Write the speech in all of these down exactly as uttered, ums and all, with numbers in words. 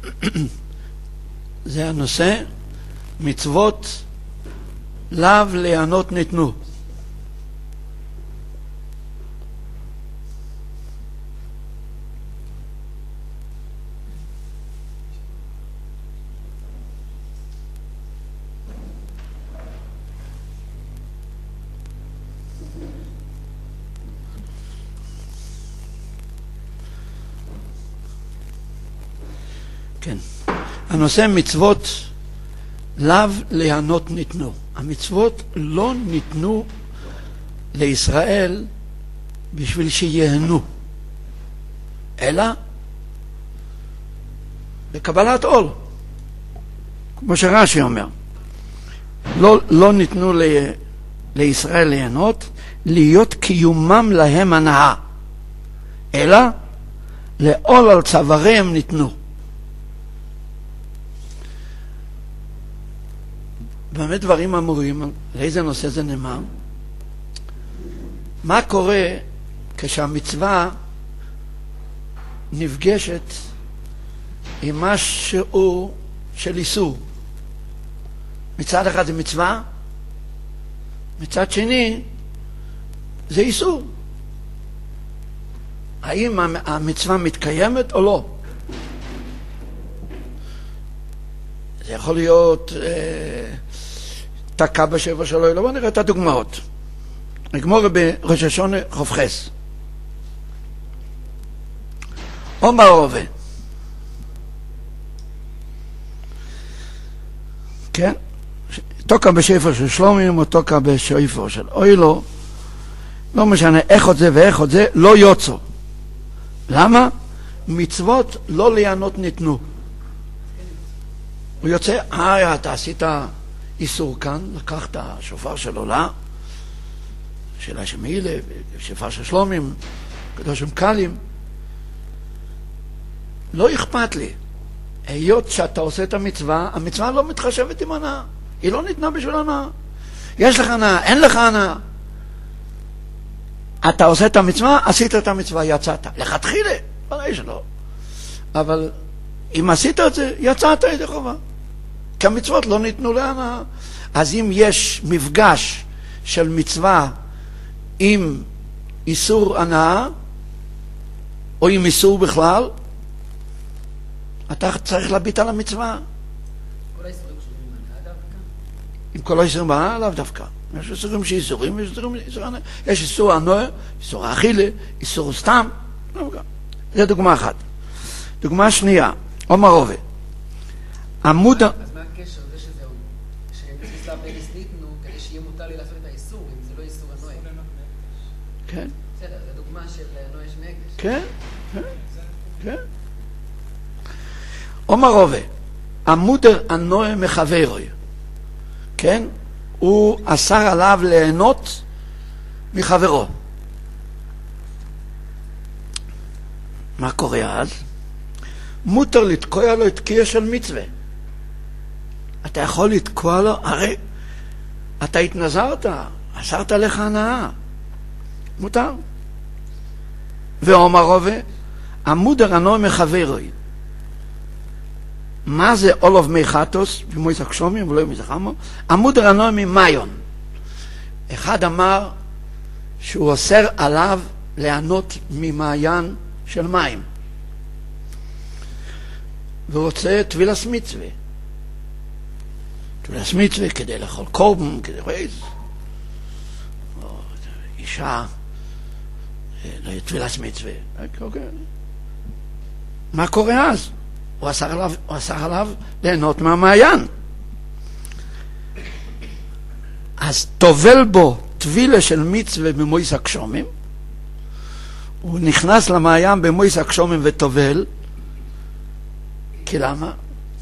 זה הנושא, מצוות לאו ליהנות ניתנו. כן. הנושא מצוות לאו ליהנות ניתנו. המצוות לא ניתנו לישראל בשביל שיהנו, אלא לקבלת עול. כמו שרש"י אומר, לא, לא ניתנו ל, לישראל ליהנות, להיות קיומם להם הנאה, אלא לעול על צוואריהם ניתנו. באמת דברים אמורים, לאיזה נושא זה נאמר? מה קורה כשהמצווה נפגשת עם משהו של איסור? מצד אחד זה מצווה, מצד שני זה איסור. האם המצווה מתקיימת או לא? זה יכול להיות אה, תקע בשבע שלו, לא בוא נראה את הדוגמאות. נגמור בראש השונה חופכס. אומר רובה. כן? תוקע בשפר של שלומים או תוקע בשפר של אוילו, לא משנה איך עוד זה ואיך עוד זה, לא יוצא. למה? מצוות לא ליהנות ניתנו. הוא יוצא, אה, אתה עשית איסור כאן, לקחת שופר של עולה, שאלה שמעילה, שופר של שלומים, קדושים קלים. לא אכפת לי. היות שאתה עושה את המצווה, המצווה לא מתחשבת עם הנאה. היא לא ניתנה בשביל הנאה. יש לך הנאה, אין לך הנאה. אתה עושה את המצווה, עשית את המצווה, יצאת. לכתחילה, בלי שלא. אבל אם עשית את זה, יצאת ידי חובה. כי המצוות לא ניתנו להנאה. אז אם יש מפגש של מצווה עם איסור הנאה, או עם איסור בכלל, אתה צריך להביט על המצווה. כל האיסורים קשורים עם הנאה דווקא? עם כל האיסורים בהנאה לאו דווקא. יש איסורים שאיסורים, יש איסורים איסור הנאה. יש איסור הנאה, איסור האכילה, איסור סתם. זה דוגמה אחת. דוגמה שנייה, אומר רובה. עמוד... אז מה הקשר לזה שזהו, שמצווה בנס ניתנו, כדי שיהיה מותר לי לעשות את האיסור, אם זה לא איסור הנאה? כן. בסדר, זו דוגמה של נועה שמקדש. כן, כן, כן. אומר רובה, המודר הנועה מחברוי, כן? הוא אסר עליו ליהנות מחברו. מה קורה אז? מותר לתקוע לו את קיה של מצווה. אתה יכול לתקוע לו, הרי אתה התנזרת, אסרת לך הנאה. מותר. ואומר רובה, המודר הנועה מחברוי. מה זה אולוב מי חטוס, במויס הקשומים ולא מזחמו? המודר הנועה ממיון. אחד אמר שהוא אוסר עליו ליהנות ממעיין של מים. והוא רוצה טבילס מצווה. טבילס מצווה כדי לאכול קורבן, כדי רייז. או אישה, טבילס מצווה. אוקיי. מה קורה אז? הוא אסר עליו, הוא אסר עליו ליהנות מהמעיין. אז תובל בו טבילה של מצווה במויס הקשומים, הוא נכנס למעיין במויס הקשומים וטובל, כי למה?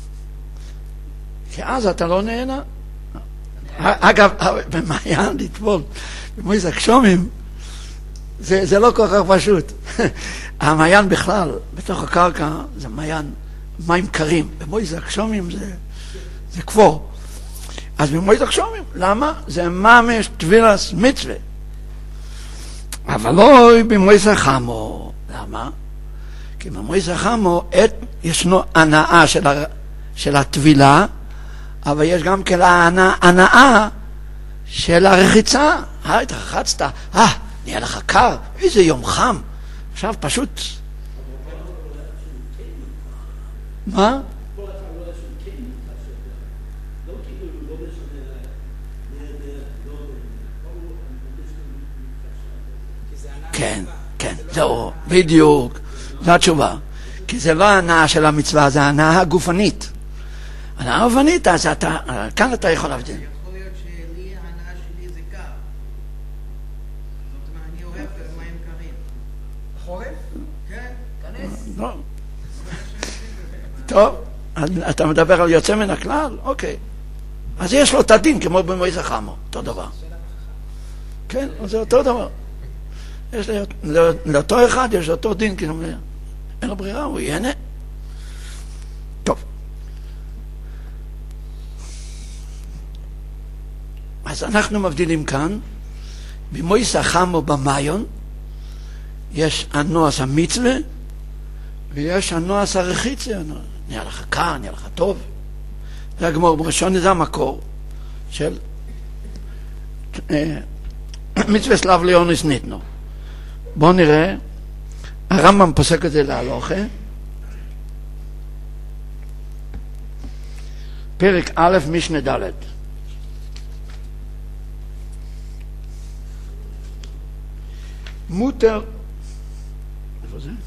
כי אז אתה לא נהנה. אגב, במעיין לטבול במויס הקשומים, זה, זה לא כל כך פשוט. המעיין בכלל, בתוך הקרקע, זה מעיין, מים קרים. במויס הקשומים זה, זה כבור. אז במויס הקשומים, למה? זה ממש טבילס מצווה. אבל לא במויס החמו. למה? כי במויסא חמו ישנו הנאה של, ה, של הטבילה, אבל יש גם כן הנאה, הנאה של הרחיצה. אה, התרחצת, אה, נהיה לך קר, איזה יום חם. עכשיו פשוט... מה? כן, כן, זהו, בדיוק, זו התשובה. כי זה לא ההנאה של המצווה, זה ההנאה הגופנית. ההנאה הגופנית, אז אתה, כאן אתה יכול להבדיל. יכול להיות שלי ההנאה שלי זה קר. זאת אומרת, אני אוהב מים קרים. חורף? כן. כנס. לא. טוב, אתה מדבר על יוצא מן הכלל? אוקיי. אז יש לו את הדין כמו במויסא חמו, אותו דבר. כן, זה אותו דבר. יש לאותו אחד, יש אותו דין, כי אין לו ברירה, הוא ייהנה. טוב. אז אנחנו מבדילים כאן, במויסא חמו במאיון, יש הנועס המצווה, ויש הנועס הרחיצה, נהיה לך קר, נהיה לך טוב. זה הגמור בראשון, זה המקור של מצווה סלב ליונס ניתנו. בואו נראה, הרמב"ם פוסק את זה להלוכה, פרק א' משנה ד'. מותר, איפה זה?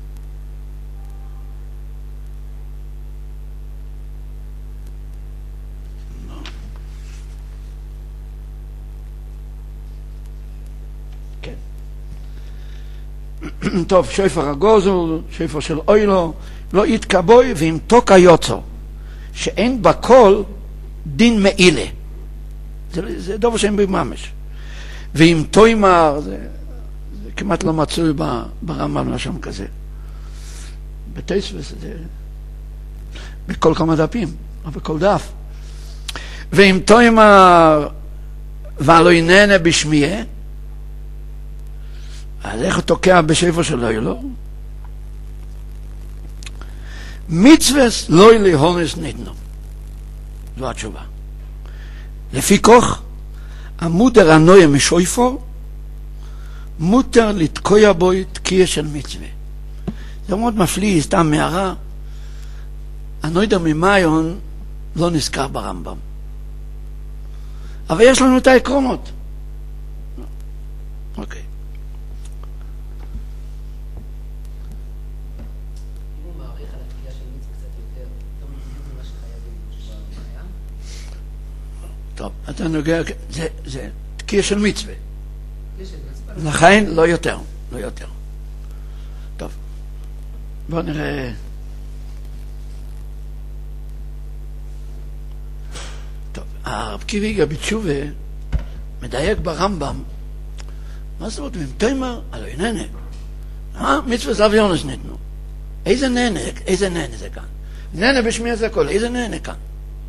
טוב, שופר הגוזל, שופר של אוילו, לא יתקבוי ועם תוקע יוצו, שאין בכל דין מעילה. זה, זה דבר שאין בממש. ועם תוימר, זה, זה כמעט לא מצוי ברמב"ם לשם כזה. בתוספות זה בכל כמה דפים, או בכל דף. ועם תוימר ולא יננה בשמיה, אז איך הוא תוקע בשפר של אוילו? מצווס לא להונס ניתנו. זו התשובה. לפי כוח, המודר הנויה משויפור, מותר לתקוע בו תקיע של מצווה. זה מאוד מפליא, סתם מערה. הנוידר ממאיון לא נזכר ברמב"ם. אבל יש לנו את העקרונות. אוקיי. טוב, אתה נוגע, זה, זה תקיע של מצווה. לכן לא יותר, לא יותר. טוב, בואו נראה. טוב, הרב קיביגה בתשובה מדייק ברמב"ם, מה זאת אומרת, אם תימר, הלא נהנה. אה? מצווה סלב יונס ניתנו. איזה נהנה, איזה נהנה זה כאן? נהנה בשמיע זה הכל, איזה נהנה כאן?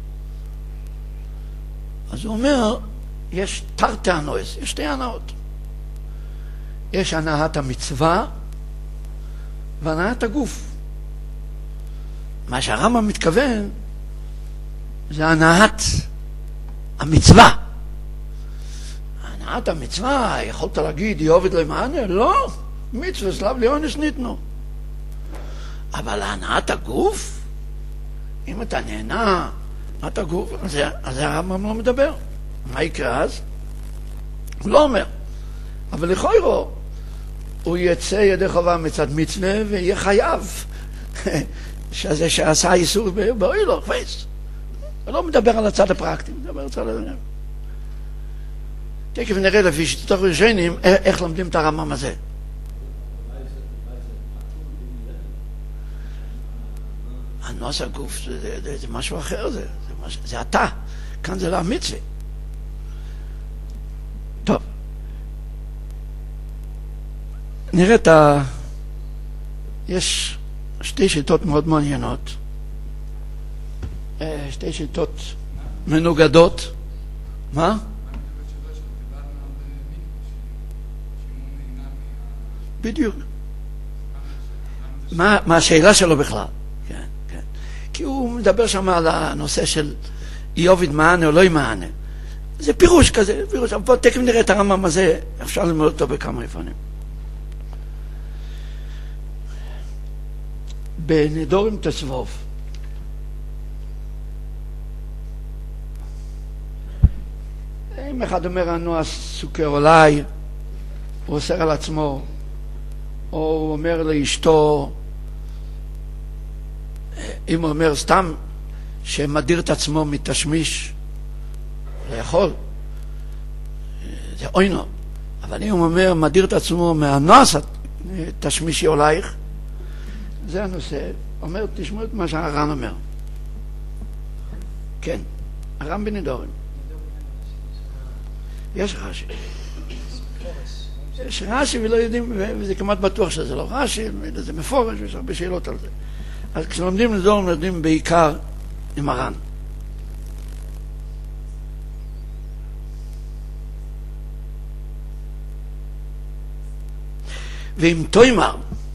אז הוא אומר, יש תרתי הנועס, יש שתי הנאות. יש הנאת המצווה והנאת הגוף. מה שהרמב"ם מתכוון זה הנאת המצווה. הנאת המצווה, יכולת להגיד, יעובד למענה? לא, מצווה סלב ליונס ניתנו. אבל הנאת הגוף, אם אתה נהנה, הנאת הגוף, אז, אז הרמב"ם לא מדבר. מה יקרה אז? הוא לא אומר. אבל לכאורה, הוא יצא ידי חובה מצד מצווה ויהיה חייב. שזה שעשה איסור באוילו, חפש. הוא לא מדבר על הצד הפרקטי, הוא מדבר על הצד הדבר. תכף נראה לפי שתתוך ראשונים איך לומדים את הרמב"ם הזה. הנועס הגוף זה, זה, זה, זה משהו אחר, זה, זה, מש, זה אתה. כאן זה לא המצווה. טוב. נראה את ה... יש שתי שיטות מאוד מעניינות. שתי שיטות מנוגדות. מה? מה, מה השאלה שלו בכלל? כן, כן. כי הוא מדבר שם על הנושא של איוב ידמענה או לא ידמענה. זה פירוש כזה, פירוש. אבל תכף נראה את הרמב"ם הזה, אפשר ללמוד אותו בכמה אופנים. בנדורים תסבוב. אם אחד אומר, אנו סוכר אולי, הוא אוסר על עצמו, או הוא אומר לאשתו, אם הוא אומר סתם שמדיר את עצמו מתשמיש, לא יכול, זה אוינו. אבל אם הוא אומר, מדיר את עצמו מהנועס תשמישי אולייך, זה הנושא. אומר, תשמעו את מה שהר"ן אומר. כן, הר"ן בנדורים. יש רש"י. יש רש"י ולא יודעים, וזה כמעט בטוח שזה לא רש"י, זה מפורש, ויש הרבה שאלות על זה. אז כשלומדים נדורים, לומדים בעיקר עם הר"ן. ואם תאמר,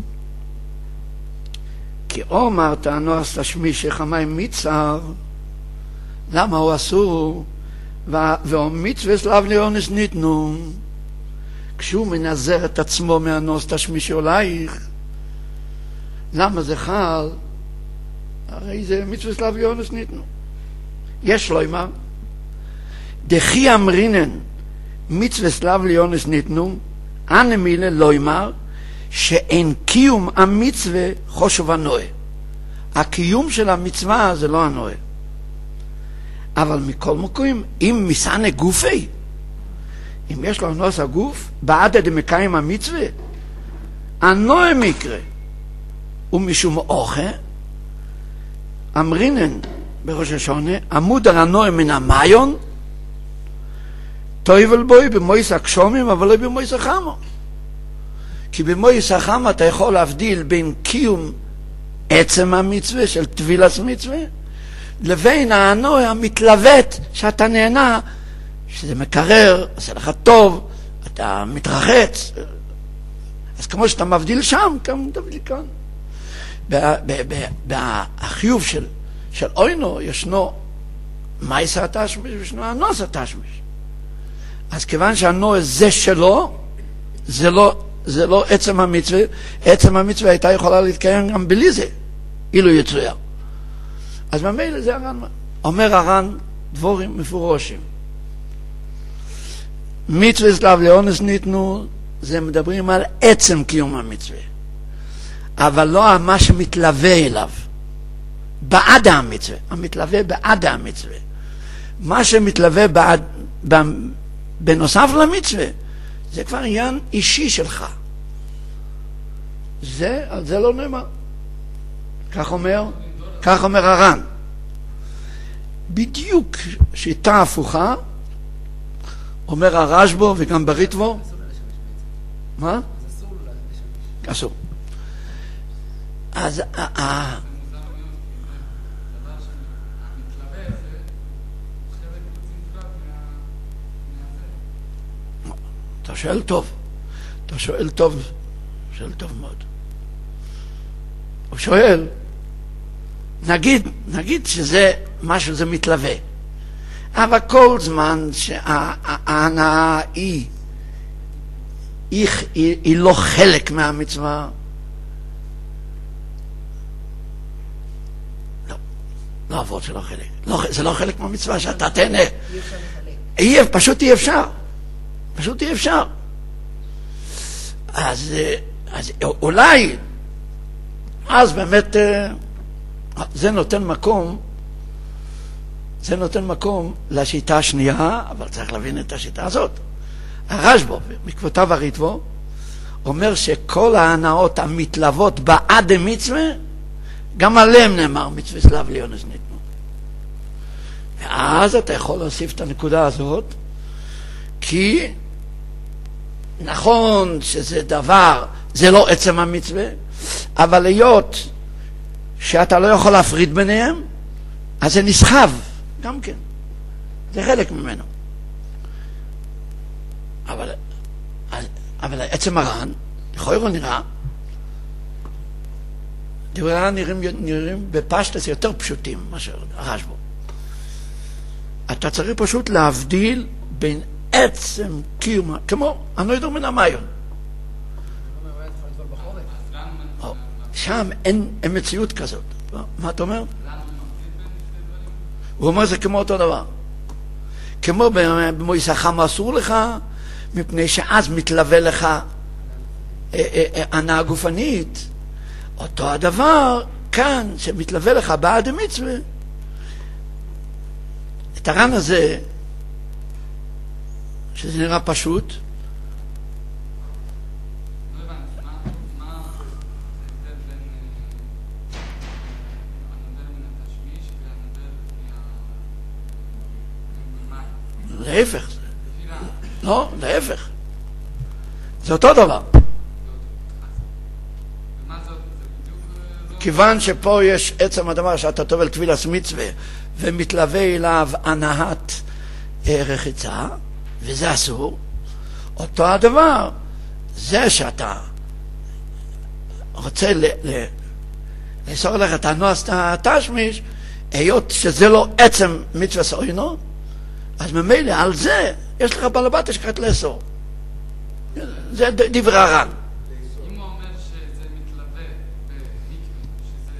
כי אומר טענו תשמיש חמיים מצער, למה הוא אסור? והמצווה סלב לאונס ניתנו, כשהוא מנזר את עצמו מהנוס תשמיש אולייך, למה זה חל? הרי זה מצווה סלב לאונס ניתנו. יש לו אמר, דחי אמרינן מצווה סלב לאונס ניתנו, אנה מילה לא אמר, שאין קיום המצווה חושב הנועה. הקיום של המצווה זה לא הנועה. אבל מכל מקום, אם מסענה גופי, אם יש לו נוס הגוף, בעד דמקיים המצווה, הנועה מקרה, ומשום אוכה, אמרינן בראש השונה, עמוד על הנועה מן המאיון, תויבל בוי במויס הקשומים, אבל לא במויס החמו. כי במויס החמה אתה יכול להבדיל בין קיום עצם המצווה של טבילת מצווה, לבין הנועה המתלוות שאתה נהנה, שזה מקרר, עושה לך טוב, אתה מתרחץ. אז כמו שאתה מבדיל שם, גם תבדיל כאן. בחיוב של, של אוינו ישנו מייס התשמיש וישנו הנוס התשמיש. אז כיוון שהנועה זה שלו, זה לא, זה לא עצם המצווה, עצם המצווה הייתה יכולה להתקיים גם בלי זה, אילו יצויר. אז ממילא זה הר"ן, אומר הר"ן דבורים מפורשים. מצווה סלב לאונס ניתנו, זה מדברים על עצם קיום המצווה, אבל לא על מה שמתלווה אליו, בעד המצווה, המתלווה בעד המצווה. מה שמתלווה בעד, בנוסף למצווה, זה כבר עניין אישי שלך. זה, על זה לא נאמר. כך אומר, כך אומר הר"ן. בדיוק שיטה הפוכה, אומר הרשב"א וגם בריטב"א. מה? אז אסור לו לשמש. אסור. אז ה... אתה שואל טוב. אתה שואל טוב. שואל טוב מאוד. הוא שואל, נגיד, נגיד שזה משהו, זה מתלווה. אבל כל זמן שההנאה היא, היא, היא, היא לא חלק מהמצווה, לא, לא עבוד שלא חלק. לא, זה לא חלק מהמצווה שאתה תהנה. אי אפשר לחלק. אי, פשוט אי אפשר. פשוט אי אפשר. אז, אז אולי, אז באמת, זה נותן מקום, זה נותן מקום לשיטה השנייה, אבל צריך להבין את השיטה הזאת. הרשב"א, מכבודתיו הריטב"א, אומר שכל ההנאות המתלוות בעד המצווה, גם עליהם נאמר מצווה סלב לאונס ניתנו. ואז אתה יכול להוסיף את הנקודה הזאת, כי נכון שזה דבר, זה לא עצם המצווה, אבל היות שאתה לא יכול להפריד ביניהם, אז זה נסחב, גם כן. זה חלק ממנו. אבל, אבל עצם הר"ן, לכאורה נראה, דברי הר"ן נראים, נראים בפשטוס יותר פשוטים מאשר הרשב"א. אתה צריך פשוט להבדיל בין עצם קיום, כמו הנוידר מן המיון. שם אין, אין מציאות כזאת. מה אתה אומר? הוא אומר זה כמו אותו דבר. כמו במויס החמה אסור לך, מפני שאז מתלווה לך הנאה גופנית. אותו הדבר כאן שמתלווה לך בעד המצווה. את הר"ן הזה, שזה נראה פשוט, להפך. לא, להפך. זה אותו דבר. כיוון שפה יש עצם הדבר שאתה טובל טבילת מצווה ומתלווה אליו הנעת רחיצה, וזה אסור, אותו הדבר, זה שאתה רוצה לאסור לך את הנועס התשמיש, היות שזה לא עצם מצווה סוינו, אז ממילא על זה יש לך בעלבת השקעת לאסור. זה דברי הר"ן. אם הוא אומר שזה מתלווה במקווה, שזה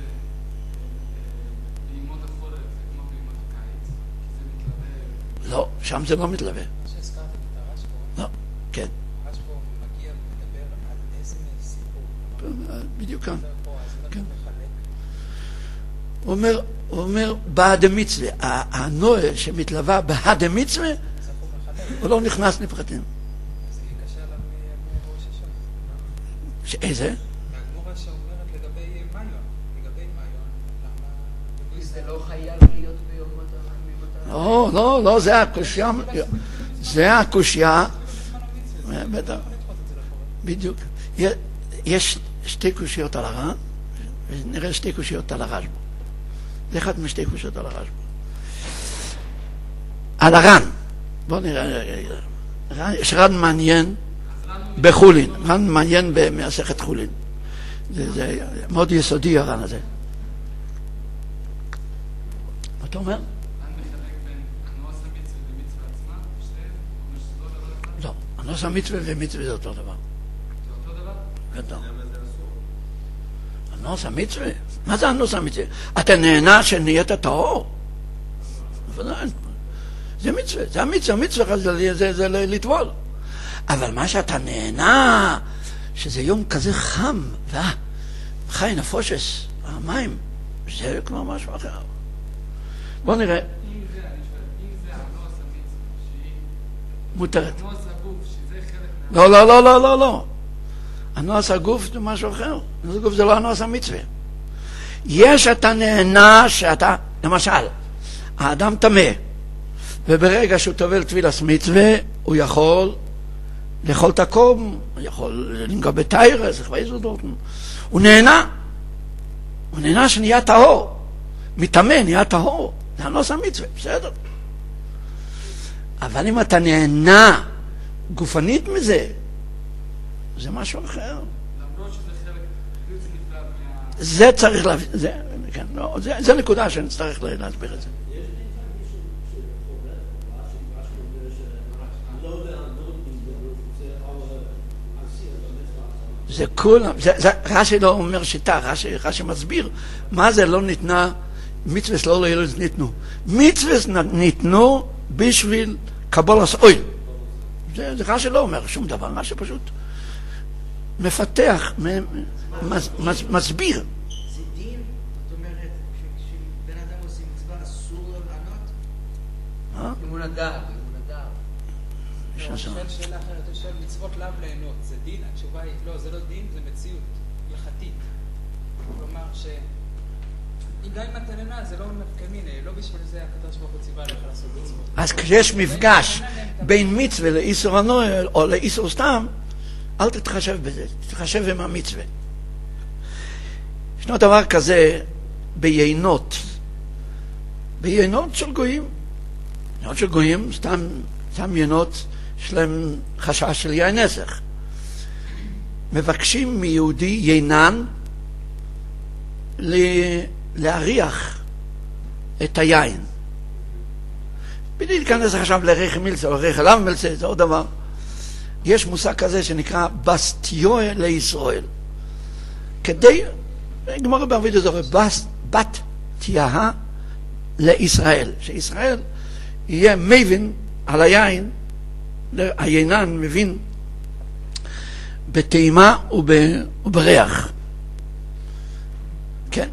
בימות החורף, זה כמו בימות הקיץ, זה מתלווה... לא, שם זה לא מתלווה. מה שהזכרתם את הרשב"א, לא, כן. הרשב"א מגיע לדבר על איזה סיפור. בדיוק כאן. פה, אז אם אתה מחלק. הוא אומר, הוא אומר, בעד המצווה, הנועה שמתלווה בעד המצווה, הוא לא נכנס לפרטים. זה יקשה עליו מאגמור ראש השם. שאיזה? מאגמור שאומרת לגבי מיון, לגבי מיון, למה... זה לא חייב להיות ביום מטרה. לא, לא, לא, זה הקושיה, זה הקושיה, בטח, בדיוק. יש שתי קושיות על הר"ן, ונראה שתי קושיות על הרשב"א. זה אחד משתי קושיות על הרשב"א. על הר"ן, בואו נראה, יש ר"ן מעניין בחולין, ר"ן מעניין במסכת חולין. זה, זה מאוד יסודי הר"ן הזה. מה אתה אומר? ר"ן מחלק בין הנועס המצווה ומצווה עצמה, שתיהם, או שזה לא דבר אחד? לא, הנועס המצווה ומצווה זה אותו דבר. זה אותו דבר? גדול. הנועס המצווה? מה זה הנועס המצווה? אתה נהנה שנהיית טהור? זה מצווה, זה המצווה, המצווה זה, זה, זה לטבול. אבל מה שאתה נהנה, שזה יום כזה חם, וחי נפושס, המים, זה כבר משהו אחר. בוא נראה. אם זה, אני שואל, אם זה הנועס המצווה, שהיא... מותרת. הנועס הגוף, שזה חלק מה... לא, לא, לא, לא, לא, לא. הנועס הגוף זה משהו אחר. הנועס הגוף זה לא הנועס המצווה. יש אתה נהנה שאתה, למשל, האדם טמא, וברגע שהוא טובל טבילת מצווה, הוא יכול לאכול את הקום, הוא יכול לנגוע בתיירס, הוא נהנה. הוא נהנה שנהיה טהור. מטמא נהיה טהור. זה הנועס המצווה, בסדר. אבל אם אתה נהנה גופנית מזה, זה משהו אחר. למרות שזה חלק בלתי נפרד מה... זה צריך להבין, זה, כן, לא, זה, זה נקודה שנצטרך להסביר את זה. זה כולם, זה, זה, רש"י לא אומר שיטה, רש"י, רש"י מסביר מה זה לא ניתנה, מצוות לא לא ניתנו. מצוות ניתנו בשביל קבולת אוהל. זה, זה רש"י לא אומר שום דבר, רש"י פשוט מפתח, מס, מס, מסביר. זה דין? זאת אומרת, כשבן אדם עושה מצווה אסור לו לענות? אם הוא נדר, אם הוא נדר. אני שואל שאלה אחרת, אני שואל מצוות לאו ליהנות, זה דין? התשובה היא, לא, זה לא דין, זה מציאות, הלכתית. כלומר ש... גם אם אתה נהנה, זה לא נפקא מינה, לא בשביל זה הקדוש ברוך הוא ציווה לך לעשות מצוות. אז כשיש מפגש בין מצווה לאיסור הנוהל או לאיסור סתם, אל תתחשב בזה, תתחשב עם המצווה. ישנו דבר כזה ביינות, ביינות של גויים. יינות של גויים, סתם, סתם יינות שלהם חשש של יין נסך. מבקשים מיהודי יינן להריח את היין. בלי להיכנס עכשיו לרחם מילצה או לרחם מילצה, זה עוד דבר. יש מושג כזה שנקרא בסטיואה לישראל. כדי, גמרא בערבית זה בת תיאה לישראל. שישראל יהיה מבין על היין, היינן מבין בטעימה ובריח. כן.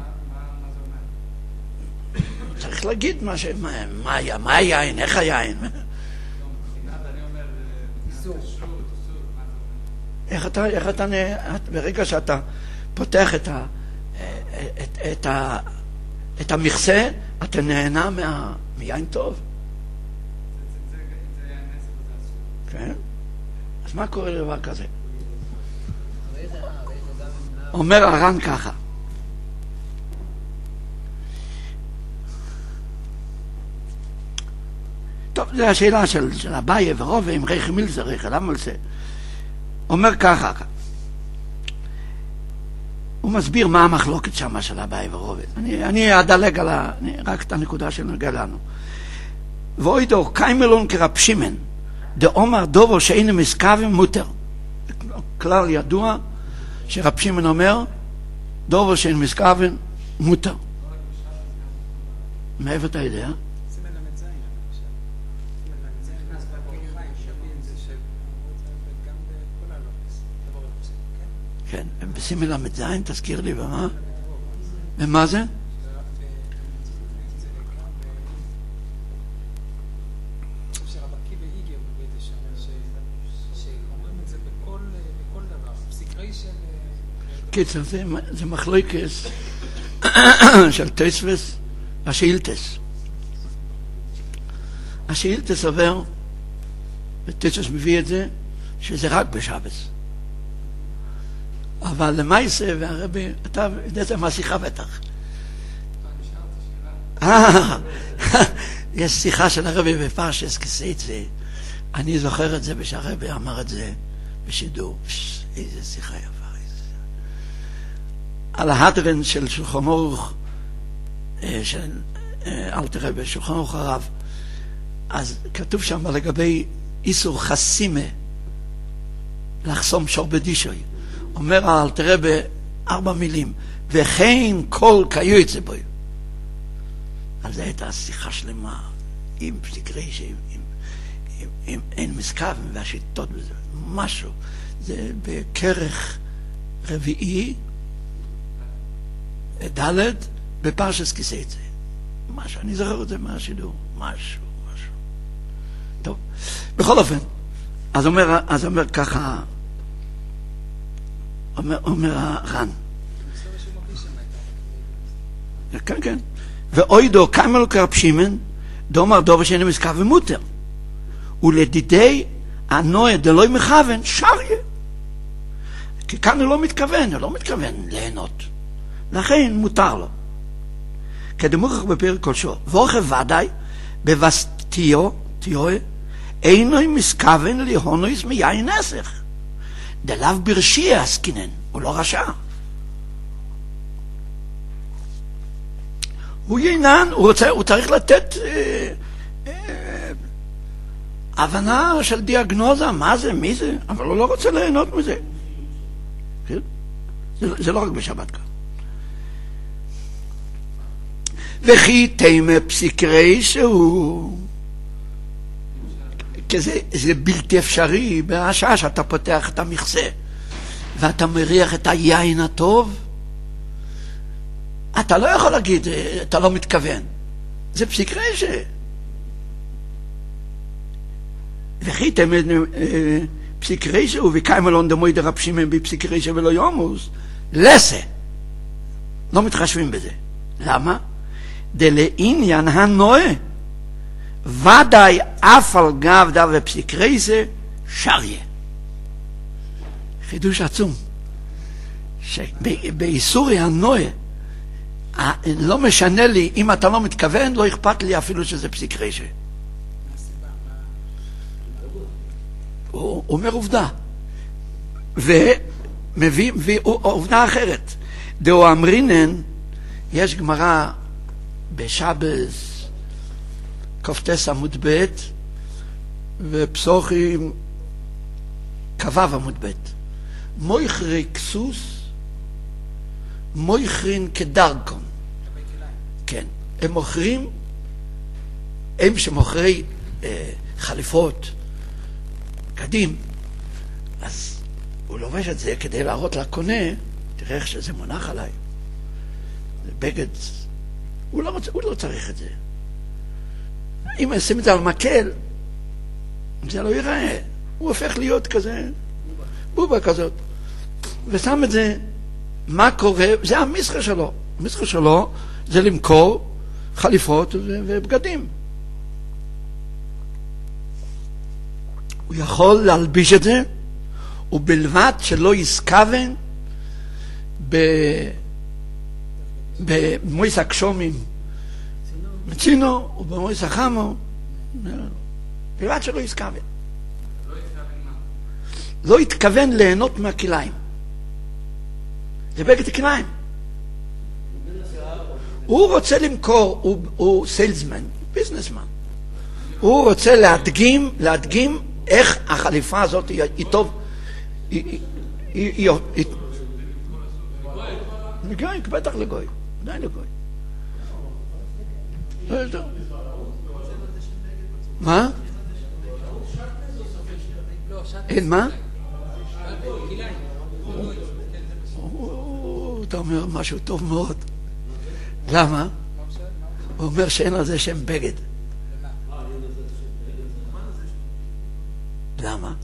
צריך להגיד מה ש... מה היה, מה היין, איך היין. איך אתה, איך אתה, ברגע שאתה פותח את ה... את, את ה... את המכסה, אתה נהנה מה... מיין טוב. כן? אז מה קורה לדבר כזה? אומר הר"ן ככה. טוב, זו השאלה של, של אביי ורוב, עם רחם מילצה, רחם מילצה. אומר ככה. הוא מסביר מה המחלוקת שם של אביי ורוב. אני, אני אדלג על ה... אני, רק את הנקודה שנוגע לנו. ואוידו קיימלון כרב שמעון, דאמר דובר שאין מסכוון מותר. כלל ידוע שרב שמעון אומר, דובר שאין מסכוון מותר. מאיפה אתה יודע? כן, בסימן למד זין, תזכיר לי, ומה? ומה זה? קיצר, זה מחלוקס של תוספות השאילתס. השאילתס עובר, ותוספות מביא את זה, שזה רק בשבת. אבל למעשה, והרבי, אתה יודע זה מהשיחה בטח. יש שיחה של הרבי בפרשס כסייצה, אני זוכר את זה שהרבי אמר את זה בשידור. איזה שיחה יפה. על ההדרן של שולחן אורוך, של אלתר רבי, שולחן אורוך הרב, אז כתוב שם לגבי איסור חסימה, לחסום שור בדישוי. אומר האלתר רבי ארבע מילים, וכן כל כיוצא בו. אז זו הייתה שיחה שלמה, עם פסיקרי שאם אם אין מסכוון והשיטות בזה, משהו. זה בכרך רביעי, ד' בפרשס כסייצה. משהו, אני זוכר את זה מהשידור. משהו, משהו. טוב, בכל אופן, אז אומר, אז אומר ככה, אומר, אומר הר"ן. כן, כן. ואוידו קיימלו כרב שמעון, דאמר דובר שאין מסכוון מותר. ולדידי הנועה דלוי מכוון, שריה. כי כאן הוא לא מתכוון, הוא לא מתכוון ליהנות. לכן מותר לו. כדמוכח בפרק כלשו, ואוכב ודאי בבסטיו, תיוה, אינו מסכוון להונויס מיין נסך. דלאו ברשי עסקינן, הוא לא רשע. הוא ינן, הוא רוצה, הוא צריך לתת אה, אה, הבנה של דיאגנוזה, מה זה, מי זה, אבל הוא לא רוצה ליהנות מזה. כן? זה, זה לא רק בשבת כאן. וכי תימה פסיקרי שהוא, כי זה, זה בלתי אפשרי בהשעה שאתה פותח את המכסה ואתה מריח את היין הטוב, אתה לא יכול להגיד, אתה לא מתכוון. זה פסיקרי ש... וכי תימה פסיקרי שהוא וקיימלון דמוי דרב שמעון בפסיקרי שבלא יומוס, לסה. לא מתחשבים בזה. למה? דלעניין הנועה ודאי אף על גב דו ופסיקרי זה שריה. חידוש עצום שבאיסורי הנועה לא משנה לי, אם אתה לא מתכוון לא אכפת לי אפילו שזה פסיקרי ש... הוא אומר עובדה ומביא עובדה אחרת, דאו אמרינן, יש גמרא בשבס, כ"ט עמוד ב' ופסוחים כ"ו עמוד ב'. מויכרי כסוס, מויכרין כדרכון. כן, הם מוכרים, הם שמוכרי אה, חליפות, בגדים, אז הוא לובש את זה כדי להראות לקונה, תראה איך שזה מונח עליי. זה בגד, הוא לא, רוצה, הוא לא צריך את זה. אם נשים את זה על מקל, זה לא ייראה. הוא הופך להיות כזה, בובה כזאת. ושם את זה, מה קורה? זה המסחר שלו. המסחר שלו זה למכור חליפות ובגדים. הוא יכול להלביש את זה, ובלבד שלא יסכוון במויס הקשומים מצינו ובמויס החמו, בלבד שלא יסכוון. לא יתכוון ליהנות מהכליים. זה בגד הכליים. הוא רוצה למכור, הוא, הוא סיילסמן, ביזנסמן. הוא רוצה להדגים, להדגים איך החליפה הזאת היא, היא טוב. היא, היא, היא, היא, לגוי, בטח לגוי, די לגוי. מה? אין מה? אתה אומר משהו טוב מאוד. למה? הוא אומר שאין על זה שם בגד. למה?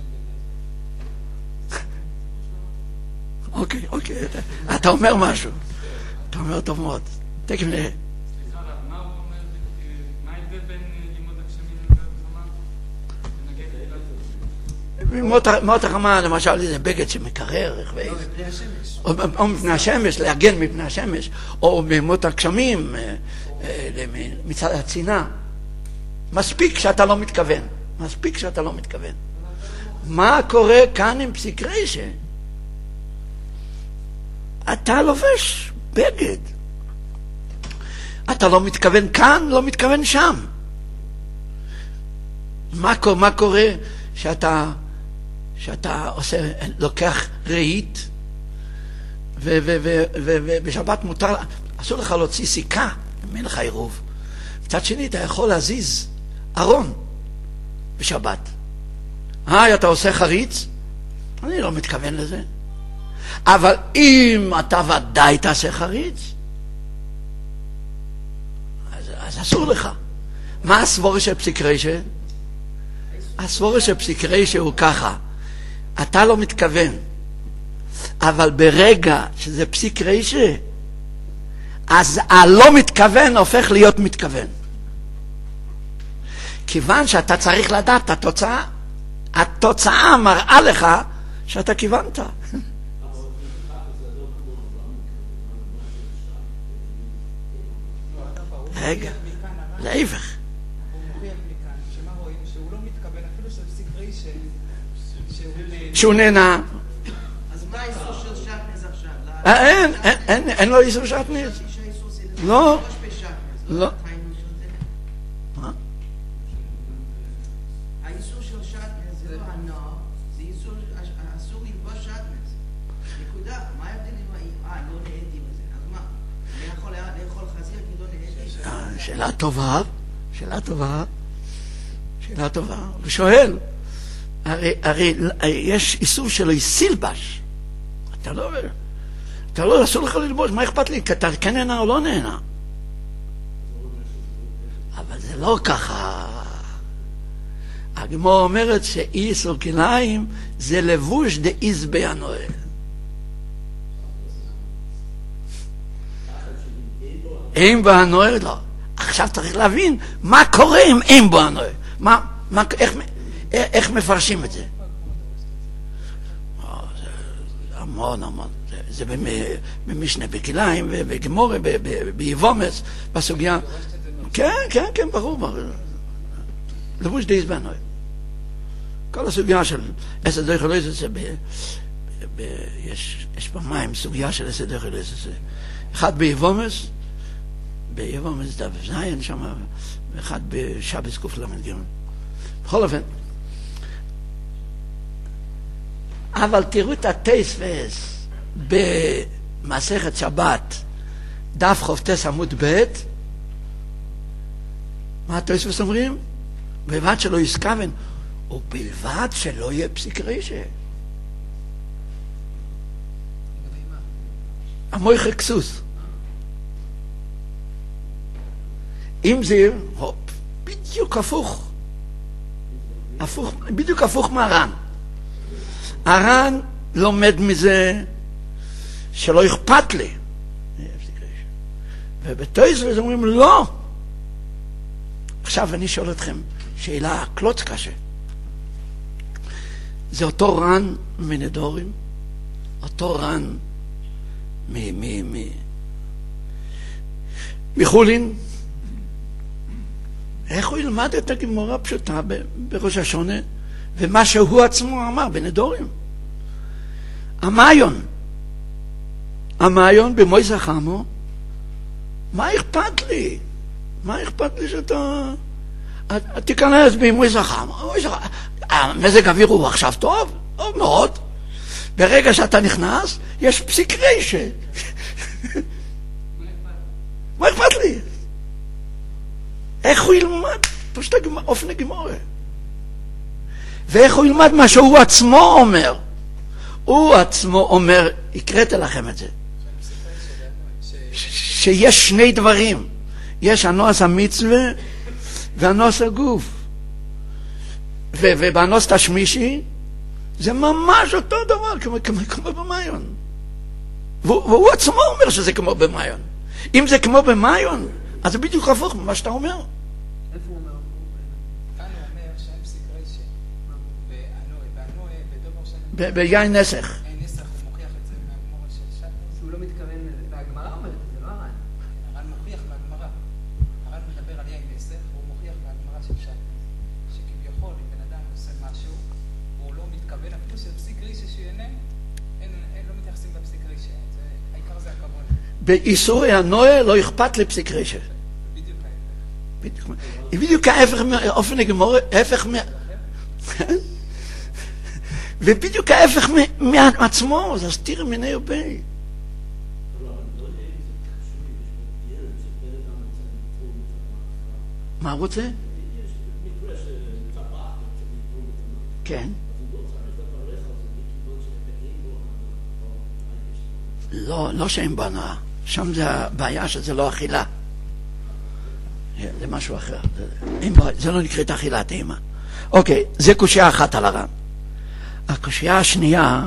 אוקיי, אוקיי, אתה אומר משהו. אתה אומר טוב מאוד. תכף נראה. סליחה, מה הוא אומר, מה ההבדל בין לימוד הגשמים למות החמה? מות החמה, למשל, זה בגד שמקרר, או מפני השמש, להגן מפני השמש, או במות הגשמים, מצד הצינה. מספיק שאתה לא מתכוון. מספיק שאתה לא מתכוון. מה קורה כאן עם פסיקריישה? אתה לובש בגד. אתה לא מתכוון כאן, לא מתכוון שם. מה, מה קורה שאתה, שאתה עושה, לוקח רהיט, ובשבת מותר, אסור לך להוציא סיכה, אין לך עירוב. מצד שני, אתה יכול להזיז ארון בשבת. היי, אתה עושה חריץ? אני לא מתכוון לזה. אבל אם אתה ודאי תעשה חריץ, אז, אז אסור לך. מה הסבורה של פסיקריישה? הסבורה של פסיקריישה הוא ככה, אתה לא מתכוון, אבל ברגע שזה פסיקריישה, אז הלא מתכוון הופך להיות מתכוון. כיוון שאתה צריך לדעת את התוצאה, התוצאה מראה לך שאתה כיוונת. רגע, להיפך. הוא מוכיח מכאן, שמה רואים? שהוא לא מתכוון, אפילו שזה פסיקרי שהוא נהנה. אז מה האיסור של שעטנז עכשיו? אין, אין, אין לו איסור שעטנז. לא. לא. מה? האיסור של שעטנז זה לא הנוער, זה איסור, אסור ללבוש שעטנז. נקודה. מה ההבדל עם אה, לא נהניתי בזה. אז מה? אני יכול לאכול חזיר כי לא נהניתי? שאלה טובה, שאלה טובה, שאלה טובה. הוא שואל, הרי, הרי יש איסור שלו סילבש. אתה לא, אתה לא, אסור לך ללבוש, מה אכפת לי? אתה כן נהנה או לא נהנה? אבל זה לא ככה. הגמרא אומרת שאיסור כליים זה לבוש דאיז בהנואל. אין בהנואל לא. עכשיו צריך להבין מה קורה אם אין בהנואל. מה, מה, איך, איך מפרשים את זה? המון המון. זה במשנה בכליים ובגמורה ביבומס בסוגיה. כן, כן, כן, ברור, ברור. לבוש דאיז בהנואל. כל הסוגיה של עשר דרך אלוהים זה ב, יש, יש פעמיים סוגיה של הסדר אלס. אחד ביבומס, ביבומס דף זין שם, ואחד בשבס קוף למד ג'. בכל אופן, אבל תראו את הטייספס במסכת שבת, דף חופטס עמוד ב', מה הטייספס אומרים? בלבד שלא יסכוון, ובלבד שלא יהיה פסיק רישה. המויכה כסוס. אם זה, הופ, בדיוק הפוך. הפוך, בדיוק הפוך מהר"ן. הר"ן לומד מזה שלא אכפת לי. ובטויספס אומרים לא. עכשיו אני שואל אתכם שאלה קלוץ קשה. זה אותו ר"ן מנדורים? אותו ר"ן מ... מ... מ... מחולין? איך הוא ילמד את הגמרא הפשוטה בראש השונה? ומה שהוא עצמו אמר בנדורים. המעיון. המעיון במויס החמו. מה אכפת לי? מה אכפת לי שאתה... תיכנס במויס החמו. המזג האוויר הוא עכשיו טוב? טוב מאוד. ברגע שאתה נכנס, יש פסיק רישה. מה אכפת לי? איך הוא ילמד? פשוט אופן הגמרא. ואיך הוא ילמד מה שהוא עצמו אומר? הוא עצמו אומר, הקראתי לכם את זה, שיש שני דברים. יש הנועס המצווה והנועס הגוף. ובנועס תשמישי זה ממש אותו דבר כמו, כמו, כמו במעיון. והוא עצמו אומר שזה כמו במעיון. אם זה כמו במעיון, אז זה בדיוק הפוך ממה שאתה אומר. איפה הוא אומר? כאן הוא אומר שאין פסיק רישה. והנועה, בדובר שלנו... ביין נסך. אין נסך, הוא מוכיח את זה מהגמרא של שטנוס. הוא לא מתכוון, והגמרא אומרת את זה, לא הר"ן. הר"ן מוכיח מהגמרא. הר"ן מדבר על יין נסך, והוא מוכיח מהגמרא של שטנוס. שכביכול, אם בן אדם עושה משהו, הוא לא מתכוון, אפילו שפסיק רישה שיהנה, אין לא מתייחסים בפסיק רישה. העיקר זה הכבוד. באיסורי הנועה לא אכפת לפסיק רישה. בדיוק ההפך. בדיוק ההפך מאופן הגמרא, ההפך מה... ובדיוק ההפך מעצמו, זה סתיר מיני ובי. מה רוצה? כן. לא, לא שאין בנה. שם זה הבעיה שזה לא אכילה. זה משהו אחר. זה לא נקראת אכילה טעימה. אוקיי, זה קושיה אחת על הר"ן. הקושיה השנייה,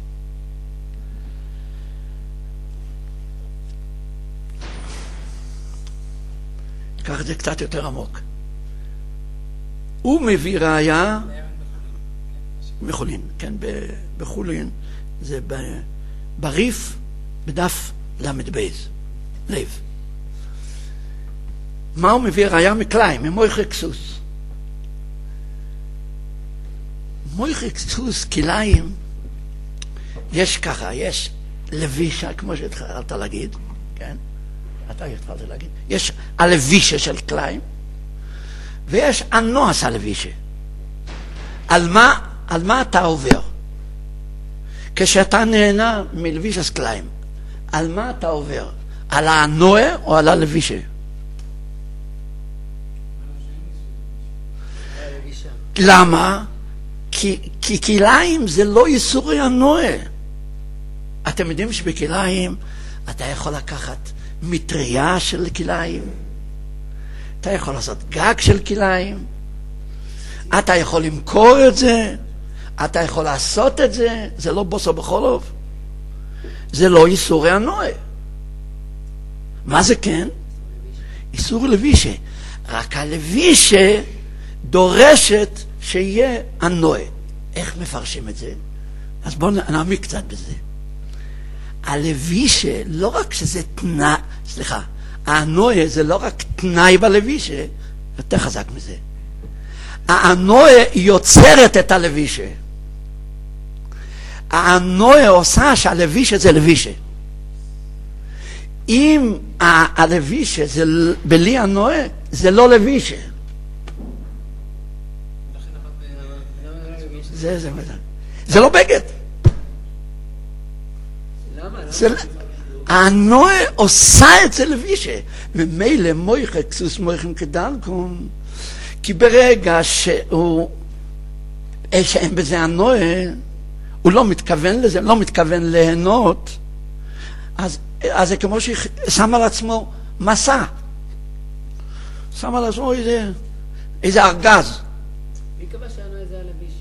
ניקח את זה קצת יותר עמוק. הוא מביא ראיה מחולין, כן, בחולין, זה בריף, בדף למד בייז, לב. מה הוא מביא ראיה מקליים, ממויכה כסוס. מויכה כסוס, כליים, יש ככה, יש לבישה, כמו שהתחלת להגיד, כן? אתה התחלת להגיד. יש הלבישה של כליים, ויש הנועס הלבישה. על מה, על מה אתה עובר? כשאתה נהנה מלבישת כליים, על מה אתה עובר? על הנועה או על הלבישה? למה? כי, כי כליים זה לא איסורי הנועה. אתם יודעים שבכליים אתה יכול לקחת מטריה של כליים, אתה יכול לעשות גג של כליים, אתה יכול למכור את זה, אתה יכול לעשות את זה, זה לא בוסו בחולוב, זה לא איסורי הנועה. מה זה כן? איסור לבישה. רק הלבישה דורשת שיהיה הנועה. איך מפרשים את זה? אז בואו נעמיק קצת בזה. הלבישה, לא רק שזה תנאי, סליחה, הנועה זה לא רק תנאי בלבישה, יותר חזק מזה. הנועה יוצרת את הלבישה. הנועה עושה שהלבישה זה לבישה. אם הלבישה זה בלי הנועה, זה לא לבישה. זה, זה, זה. זה לא בגד. למה? הנועה עושה את זה לבישה. ומילא מויכה, כסוס מויכים כדלקון, כי ברגע שהוא, שאין בזה הנועה, הוא לא מתכוון לזה, לא מתכוון ליהנות, אז, אז זה כמו ששם על עצמו מסע. שם על עצמו איזה, איזה ארגז. מי קבע שהנועה זה הלביש?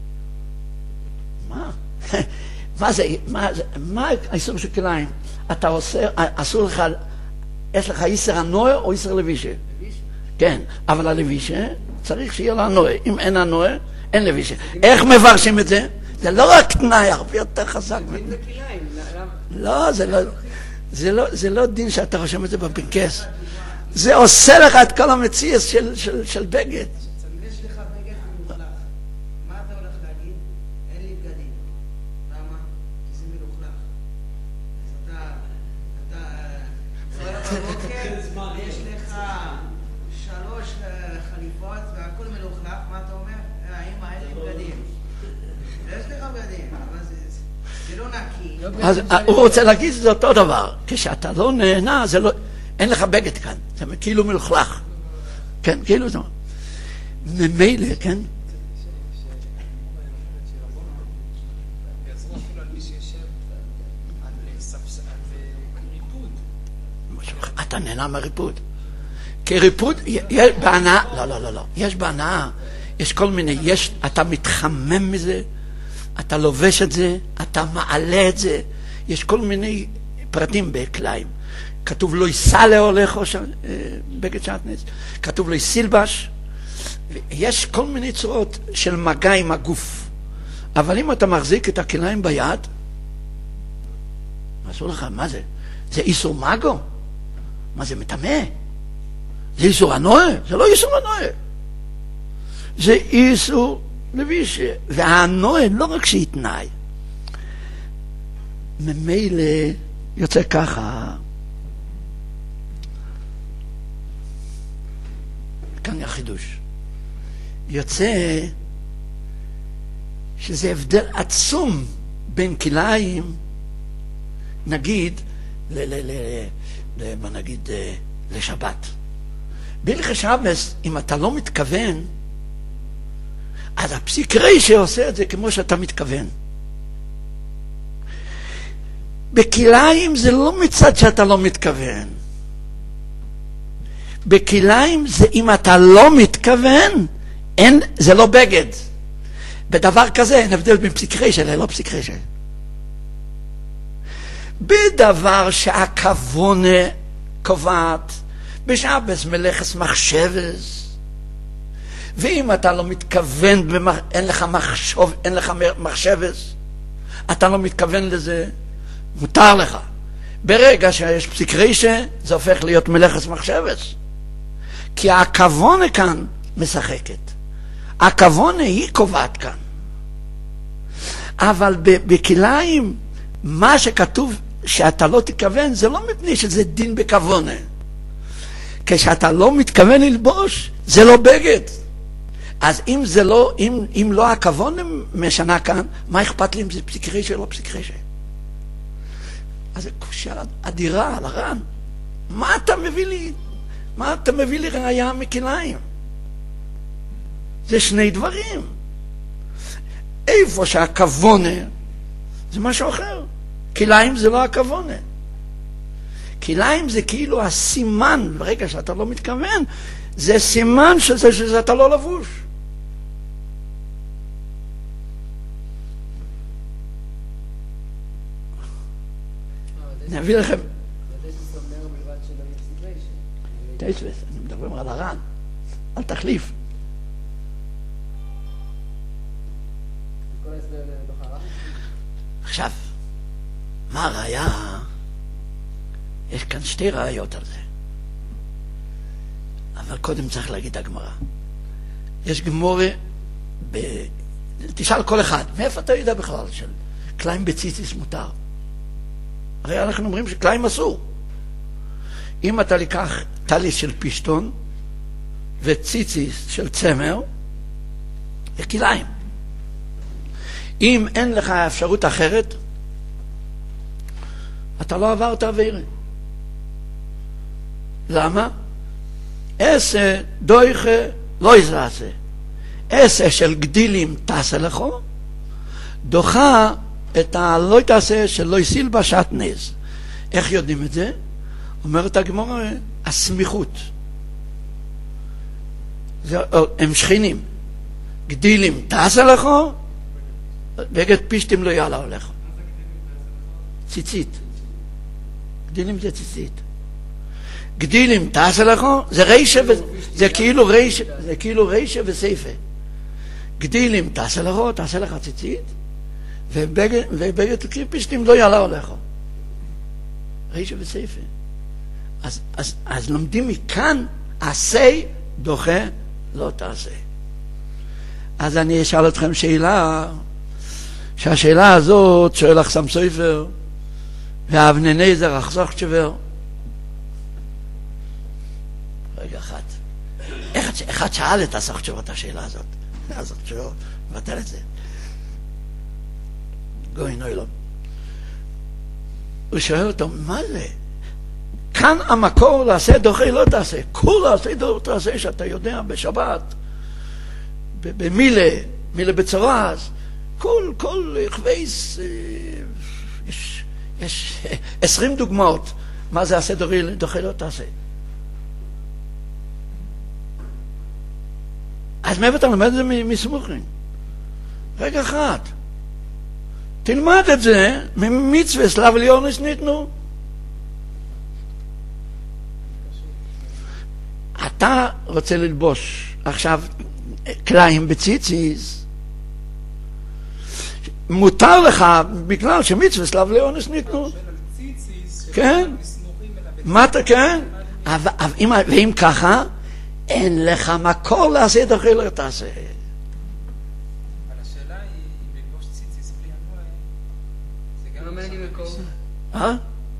מה? מה זה, מה זה, מה האיסור של כליים? אתה עושה, אסור לך, יש לך איסר הנועה או איסר לבישה? לבישה? כן, אבל הלבישה צריך שיהיה לה הנועה. אם אין הנועה, אין לבישה. איך מברשים את זה? זה לא רק תנאי, הרבה יותר חזק. זה כליים, לא, זה לא, זה לא, זה לא דין שאתה רושם את זה בפנקס. זה עושה לך את כל המציאות של, של, של בגד. יש לך בגד מלוכלך. מה אתה הולך להגיד? אין לי בגדים. למה? כי זה מלוכלך. אז אתה, אתה, בבוקר יש לך שלוש חליפות והכל מלוכלך, מה אתה אומר? אמא, אין לי בגדים. יש לך בגדים, אבל זה, זה לא נקי. אז הוא רוצה להגיד זה אותו דבר. כשאתה לא נהנה, זה לא... אין לך בגד כאן, זה כאילו מלוכלך. כן, כאילו זה. ממילא, כן? אתה נהנה מהריפוד. כי ריפוד, בהנאה, לא, לא, לא, לא. יש בהנאה, יש כל מיני, יש, אתה מתחמם מזה, אתה לובש את זה, אתה מעלה את זה, יש כל מיני פרטים בכליים. כתוב לו ייסע להולך או ש... בגד שעטנץ, כתוב לו סילבש, יש כל מיני צורות של מגע עם הגוף, אבל אם אתה מחזיק את הכליים ביד, מה עשו לך? מה זה? זה איסור מגו? מה זה מטמא? זה איסור הנועה? זה לא איסור הנועה, זה איסור לבישה, והנועה לא רק שהיא תנאי, ממילא יוצא ככה, כאן החידוש. יוצא שזה הבדל עצום בין כליים, נגיד, ל, ל, ל, ל, מה נגיד, לשבת. בהלכות שבת, אם אתה לא מתכוון, אז הפסיק רש"י עושה את זה כמו שאתה מתכוון. בכליים זה לא מצד שאתה לא מתכוון. בכליים זה אם אתה לא מתכוון, אין, זה לא בגד. בדבר כזה אין הבדל בין פסיק רש"י ללא פסיק רש"י. בדבר שהכוונה קובעת, בשבת מלאכת מחשבת, ואם אתה לא מתכוון, במח... אין לך מחשוב, אין לך מחשבת, אתה לא מתכוון לזה, מותר לך. ברגע שיש פסיק רש"י, זה הופך להיות מלאכת מחשבת. כי הכוונה כאן משחקת. הכוונה היא קובעת כאן. אבל בכליים, מה שכתוב שאתה לא תכוון, זה לא מפני שזה דין בכוונה. כשאתה לא מתכוון ללבוש, זה לא בגד. אז אם זה לא, אם, אם לא הכוונה משנה כאן, מה אכפת לי אם זה פסיק רש"י או לא פסיק רש"י? אז זה קושיה אדירה על הר"ן. מה אתה מביא לי? מה אתה מביא לי ראיה מכליים? זה שני דברים. איפה שהכוונה זה משהו אחר. כליים זה לא הכוונה. כליים זה כאילו הסימן, ברגע שאתה לא מתכוון, זה סימן שזה, שזה אתה לא לבוש. נביא לכם. תשבס, אני מדבר על הר"ן, על תחליף. עכשיו, מה הראיה? יש כאן שתי ראיות על זה. אבל קודם צריך להגיד הגמרא. יש גמורה, ב... תשאל כל אחד, מאיפה אתה יודע בכלל של קליים בציציס מותר. הרי אנחנו אומרים שקליים אסור. אם אתה לקח טליס של פישטון וציציס של צמר, זה קליים. אם אין לך אפשרות אחרת, אתה לא עברת עבירה. למה? עשה דויכה לא יזרעשה. עשה של גדילים תעשה לכו, דוחה את הלא תעשה של לא יסיל בשעטנז. איך יודעים את זה? אומרת הגמרא, הסמיכות. זה, הם שכנים. גדילים תעשה לכו, בגד פישטים לא יעלה הולך. ציצית. גדילים זה ציצית. גדילים תעשה לכו, זה רישה, זה כאילו רישה, זה כאילו רישה וסייפה. גדילים תעשה לכו, תעשה לך ציצית, ובגד פישטים לא יעלה הולך. רישה וסייפה. אז, אז, אז לומדים מכאן, עשה דוחה לא תעשה. אז אני אשאל אתכם שאלה, שהשאלה הזאת שואל אחסם סופר, ואבנני זה רחזוך שבר. רגע אחד. אחד, אחד שאל את הסוך שבר את השאלה הזאת. הסוך שבר, מבטל את זה. גוי נוילון. הוא שואל אותו, מה זה? כאן המקור לעשה דוחה לא תעשה. כל לעשה דוחה תעשה שאתה יודע בשבת, במילה, מילה בצורס, כל, כל חוויס, יש, יש עשרים דוגמאות מה זה עשה דוחה לא תעשה. אז מאיפה אתה לומד את זה מסמוכים? רגע אחד. תלמד את זה ממצווה סלאב ליאונס ניתנו. אתה רוצה ללבוש עכשיו קליים בציציס, מותר לך בגלל שמצווה סלאב ליאונס ניתנו. כן? מה אתה, כן? ואם ככה, אין לך מקור לעשה דוחה לא תעשה. אבל השאלה היא, אם ללבוש ציציס בלי הנועה, זה גם לא מנהים מקור. אה?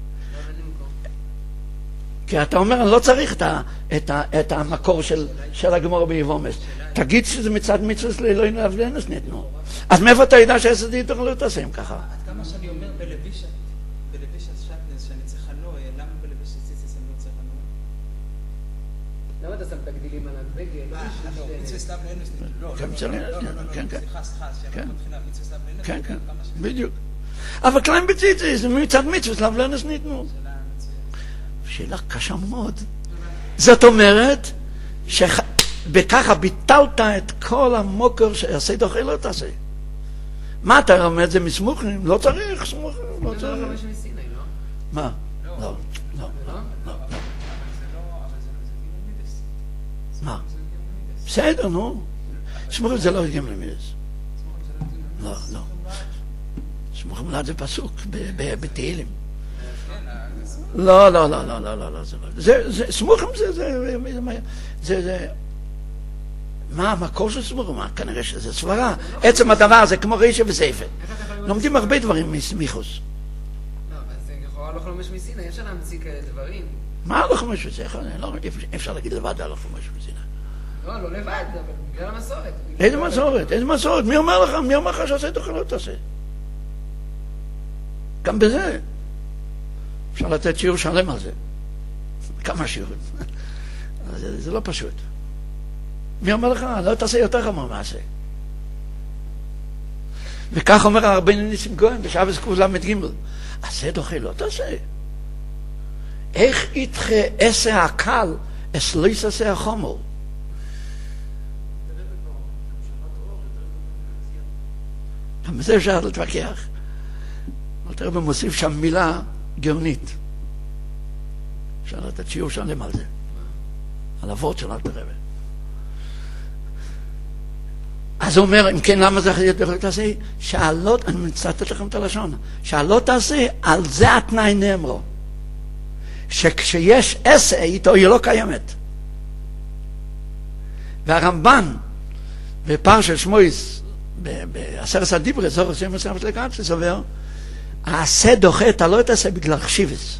כי אתה אומר, אני לא צריך את, ה, את, ה, את המקור של, של הגמור ביבומס. תגיד שזה מצד מצווה לאלוהים להבלנס ניתנו. אז מאיפה אתה יודע שעשה די דוחה לא תעשה אם ככה? עד כמה שאני אומר בלבישת, בלבישת שטנס שאני צריכה נועה, למה בלבישת ציציס אני לא צריכה נועה? למה אתה שם את הגדילים על הבגל? לא, מצווה סלאב לאנוס ניתנו. כן, כן, כן. סליחה, סליחה, כן. מתחילה מצווה סלאב לאנוס. כן, כן, בדיוק. אבל קליים בציציס, זה מצד מצווה סלאב לאנוס ניתנו. שאלה קשה מאוד. זאת אומרת, שבככה ביטלת את כל המוקר שעשה דוחה לא תעשה. מה אתה אומר? זה מסמוכים? לא צריך סמוכים, לא צריך. זה לא חמש מסיני, לא? מה? לא, לא, לא, לא. מה? בסדר, נו. סמוכים זה לא הגיע למידס. לא, לא. סמוכים אולי זה פסוק בתהילים. לא, לא, לא, לא, לא, לא, זה לא. זה, סמוכים זה, זה, זה, זה, מה המקור של סמוכים? כנראה שזה סברה. עצם הדבר זה כמו רישה וסייפה. לומדים הרבה דברים מסמיכוס. לא, אבל זה לכאורה לא חלומש מסיני, אי אפשר להמציא כאלה דברים. מה לא חלומש מסיני? אפשר להגיד לבד על לא חלומש מסיני. לא, לא לבד, אבל בגלל המסורת. איזה מסורת? איזה מסורת? מי אומר לך? מי אומר לך שעושה דוחה לא תעשה? גם בזה. אפשר לתת שיעור שלם על זה. כמה שיעורים. זה, זה לא פשוט. מי אומר לך? לא תעשה יותר חמור מעשה. וכך אומר הרבנו ניסים כהן בשבס קל"ג. עשה דוחה לא תעשה. איך יתחה עשה הקל, אסליס עשה החומר. גם בזה אפשר להתווכח. אבל תראה במוסיף שם מילה גאונית. אפשר לתת שיעור שלם על זה. על אבות של אלתר רבי. אז הוא אומר, אם כן, למה זה יכול תעשה? שאלות, אני מצטט לכם את הלשון, שאלות תעשה, על זה התנאי נאמרו. שכשיש עשה איתו, היא לא קיימת. והרמב"ן, בפרשת שמואל, בעשרת הדיברות, זוכר שם מסוים של קאנצ'ס עובר, העשה דוחה את הלא תעשה בגלל חשיבס.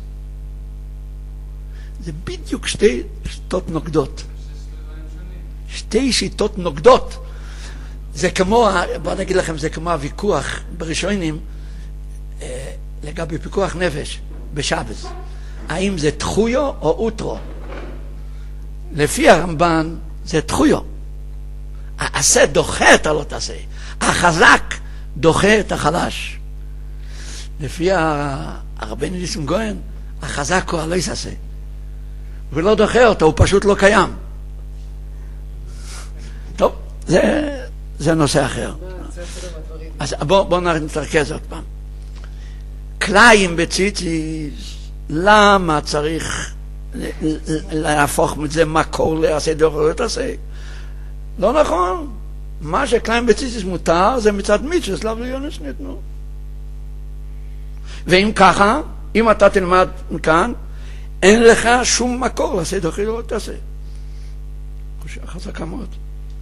זה בדיוק שתי שיטות נוגדות. שתי שיטות נוגדות. זה כמו, בוא נגיד לכם, זה כמו הוויכוח בראשונים אה, לגבי פיקוח נפש בשבס. האם זה תחויו או אוטרו? לפי הרמב"ן זה תחויו. העשה דוחה את הלא תעשה. החזק דוחה את החלש. לפי הרבנו ניסים גויין, החזק הוא הלא יעשה. הוא לא דוחה אותו, הוא פשוט לא קיים. טוב, זה, זה נושא אחר. אז בואו בוא נתרכז עוד פעם. קלעים בציציס, למה צריך להפוך מזה מקור לעשה דוחה את עשה? לא נכון. מה שקלעים בציציס מותר זה מצד מצווה, לאו ליונס ניתנו. ואם ככה, אם אתה תלמד מכאן, אין לך שום מקור לעשה דוחה את עשה. חזקה מאוד.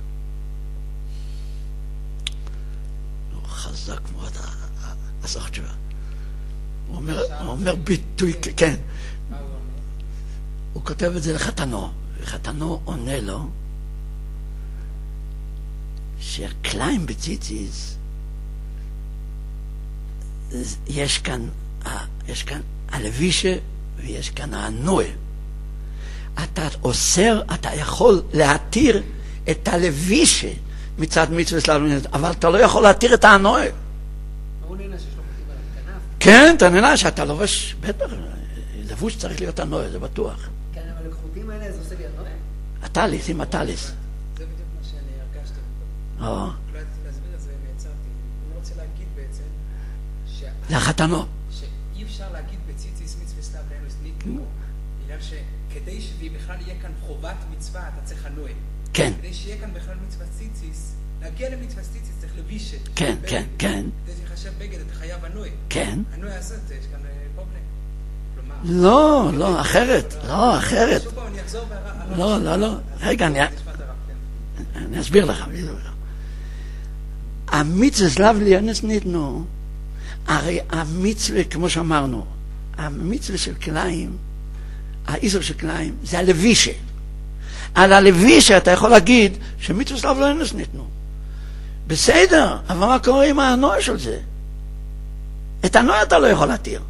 חזק מאוד הסך תשובה. הוא אומר, הוא אומר ביטוי, כן. הוא כותב את זה לחתנו, וחתנו עונה לו שקליים בציציס יש כאן, יש כאן הלווישה ויש כאן הנועה. אתה אוסר, אתה יכול להתיר את הלווישה מצד מצווה סלאבלינס, אבל אתה לא יכול להתיר את הנועה. הוא נהנה שיש לו חוטים על הכנף? כן, אתה נהנה שאתה לובש, בטח, לבוש צריך להיות הנועה, זה בטוח. כן, אבל החוטים האלה זה עושה לי הנועה? הטליס, עם הטליס. זה בדיוק מה שאני הרגשתי. או. לא הייתי להסביר את זה, נעצרתי. אני רוצה להגיד בעצם זה החתנו. שאי אפשר להגיד בציציס מצווה סלאבלינס ניתנו, בגלל שכדי שבכלל יהיה כאן חובת מצווה, אתה צריך הנועה. כן. כדי שיהיה כאן בכלל מצווה ציציס, להגיע למצווה ציציס צריך לבישת. כן, כן, כן. כדי שיחשב בגד, אתה חייב הנועה. כן. הנועה הזאת, יש כאן פובלם. לא, לא, אחרת. לא, אחרת. שוב פעם, אני אחזור והרב. לא, לא, לא. רגע, אני אסביר לך. המצווה סלאבלינס ניתנו, הרי המצווה, כמו שאמרנו, המצווה של קליים, האיסור של קליים, זה הלווישה. על הלווישה אתה יכול להגיד שמצווה סלאבלינס ניתנו. בסדר, אבל מה קורה עם הנועה של זה? את הנועה אתה לא יכול להתיר.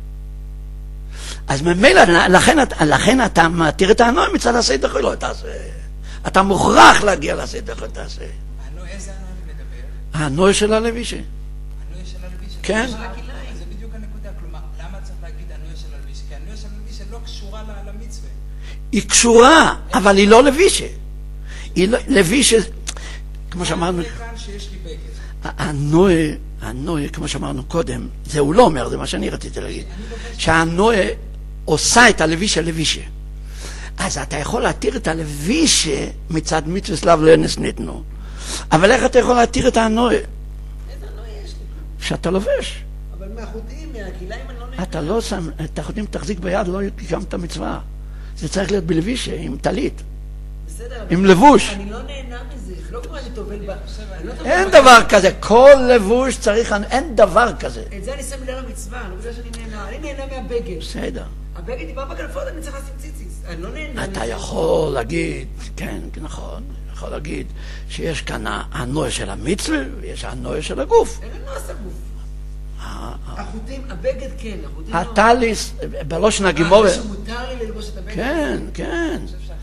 אז ממילא, לכן, לכן אתה מתיר את הנועה מצד עשה דוחה לא תעשה. אתה מוכרח להגיע לעשה דוחה תעשה. הנועה, איזה הנועה אני מדבר? הנועה של הלווישה. הנועה של הלווישה. כן. זה בדיוק הנקודה. כלומר, למה צריך להגיד הנועה של הלווישה? כי הנועה של הלווישה לא קשורה למצווה. היא קשורה, אבל היא לא לווישה. היא לא, לווישה, כמו שאמרנו, שיש לי בגד. הנועה, הנועה, כמו שאמרנו קודם, זה הוא לא אומר, זה מה שאני רציתי להגיד, שהנועה עושה את הלווישה לווישה. אז אתה יכול להתיר את הלווישה מצד מצווה סלאבלינס ניתנו. אבל איך אתה יכול להתיר את הנועה? איזה הנועה יש לי? שאתה לובש. אבל מהחוטים, מהכיליים אני לא נהנה. אתה לא שם, את החוטים תחזיק ביד, לא יקם את המצווה. זה צריך להיות בלווישה, עם טלית. בסדר, עם לבוש. אני לא נהנה מזה, לא כמו אני טובל ב... אין דבר כזה, כל לבוש צריך, אין דבר כזה. את זה אני שם בגלל המצווה, לא בגלל שאני נהנה. אני נהנה מהבגד. בסדר. הבגד היא בא בגלפות, אני צריך לשים ציציס. אני לא נהנה. אתה יכול להגיד, כן, נכון, יכול להגיד שיש כאן הנועה של המצווה ויש הנועה של הגוף. אין לנו עשה גוף. החוטים, הבגד כן, החוטים לא. הטליס, בלושן הגימורה. אה, שמותר לי ללבוש את הבגד? כן, כן.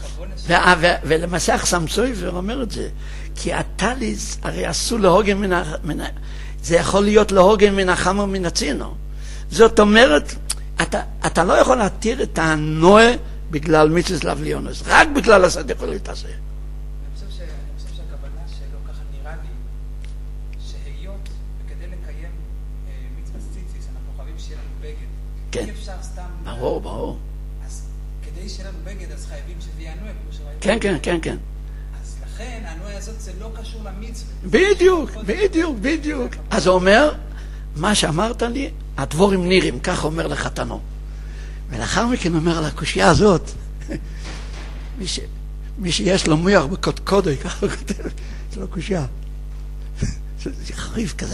ולמעשה החסם סופר אומר את זה, כי הטליס הרי אסור להוגן מן ה... זה יכול להיות להוגן מן החמר מן הצינו. זאת אומרת, אתה, אתה לא יכול להתיר את הנועה בגלל מצווה סלאבלינס, רק בגלל הסדר יכול להתעשה. אני חושב שהכוונה שלו ככה נראה לי, שהיות וכדי לקיים מצווה ציציס, אנחנו חייבים שיהיה לנו בגד. כן. אי אפשר סתם... ברור, ברור. אז כדי שיהיה לנו בגד, אז חייבים שזה יהיה הנועה, כמו שראינו. כן, כן, כן, כן. אז לכן, הנועה הזאת זה לא קשור למצווה. בדיוק, בדיוק, בדיוק. אז הוא אומר, מה שאמרת לי, הדבורים נראים, כך אומר לחתנו. ולאחר מכן אומר על הקושייה הזאת, מי, ש... מי שיש לו מויח בקודקודוי, ככה הוא כותב, יש לו קושייה. זה חריף כזה.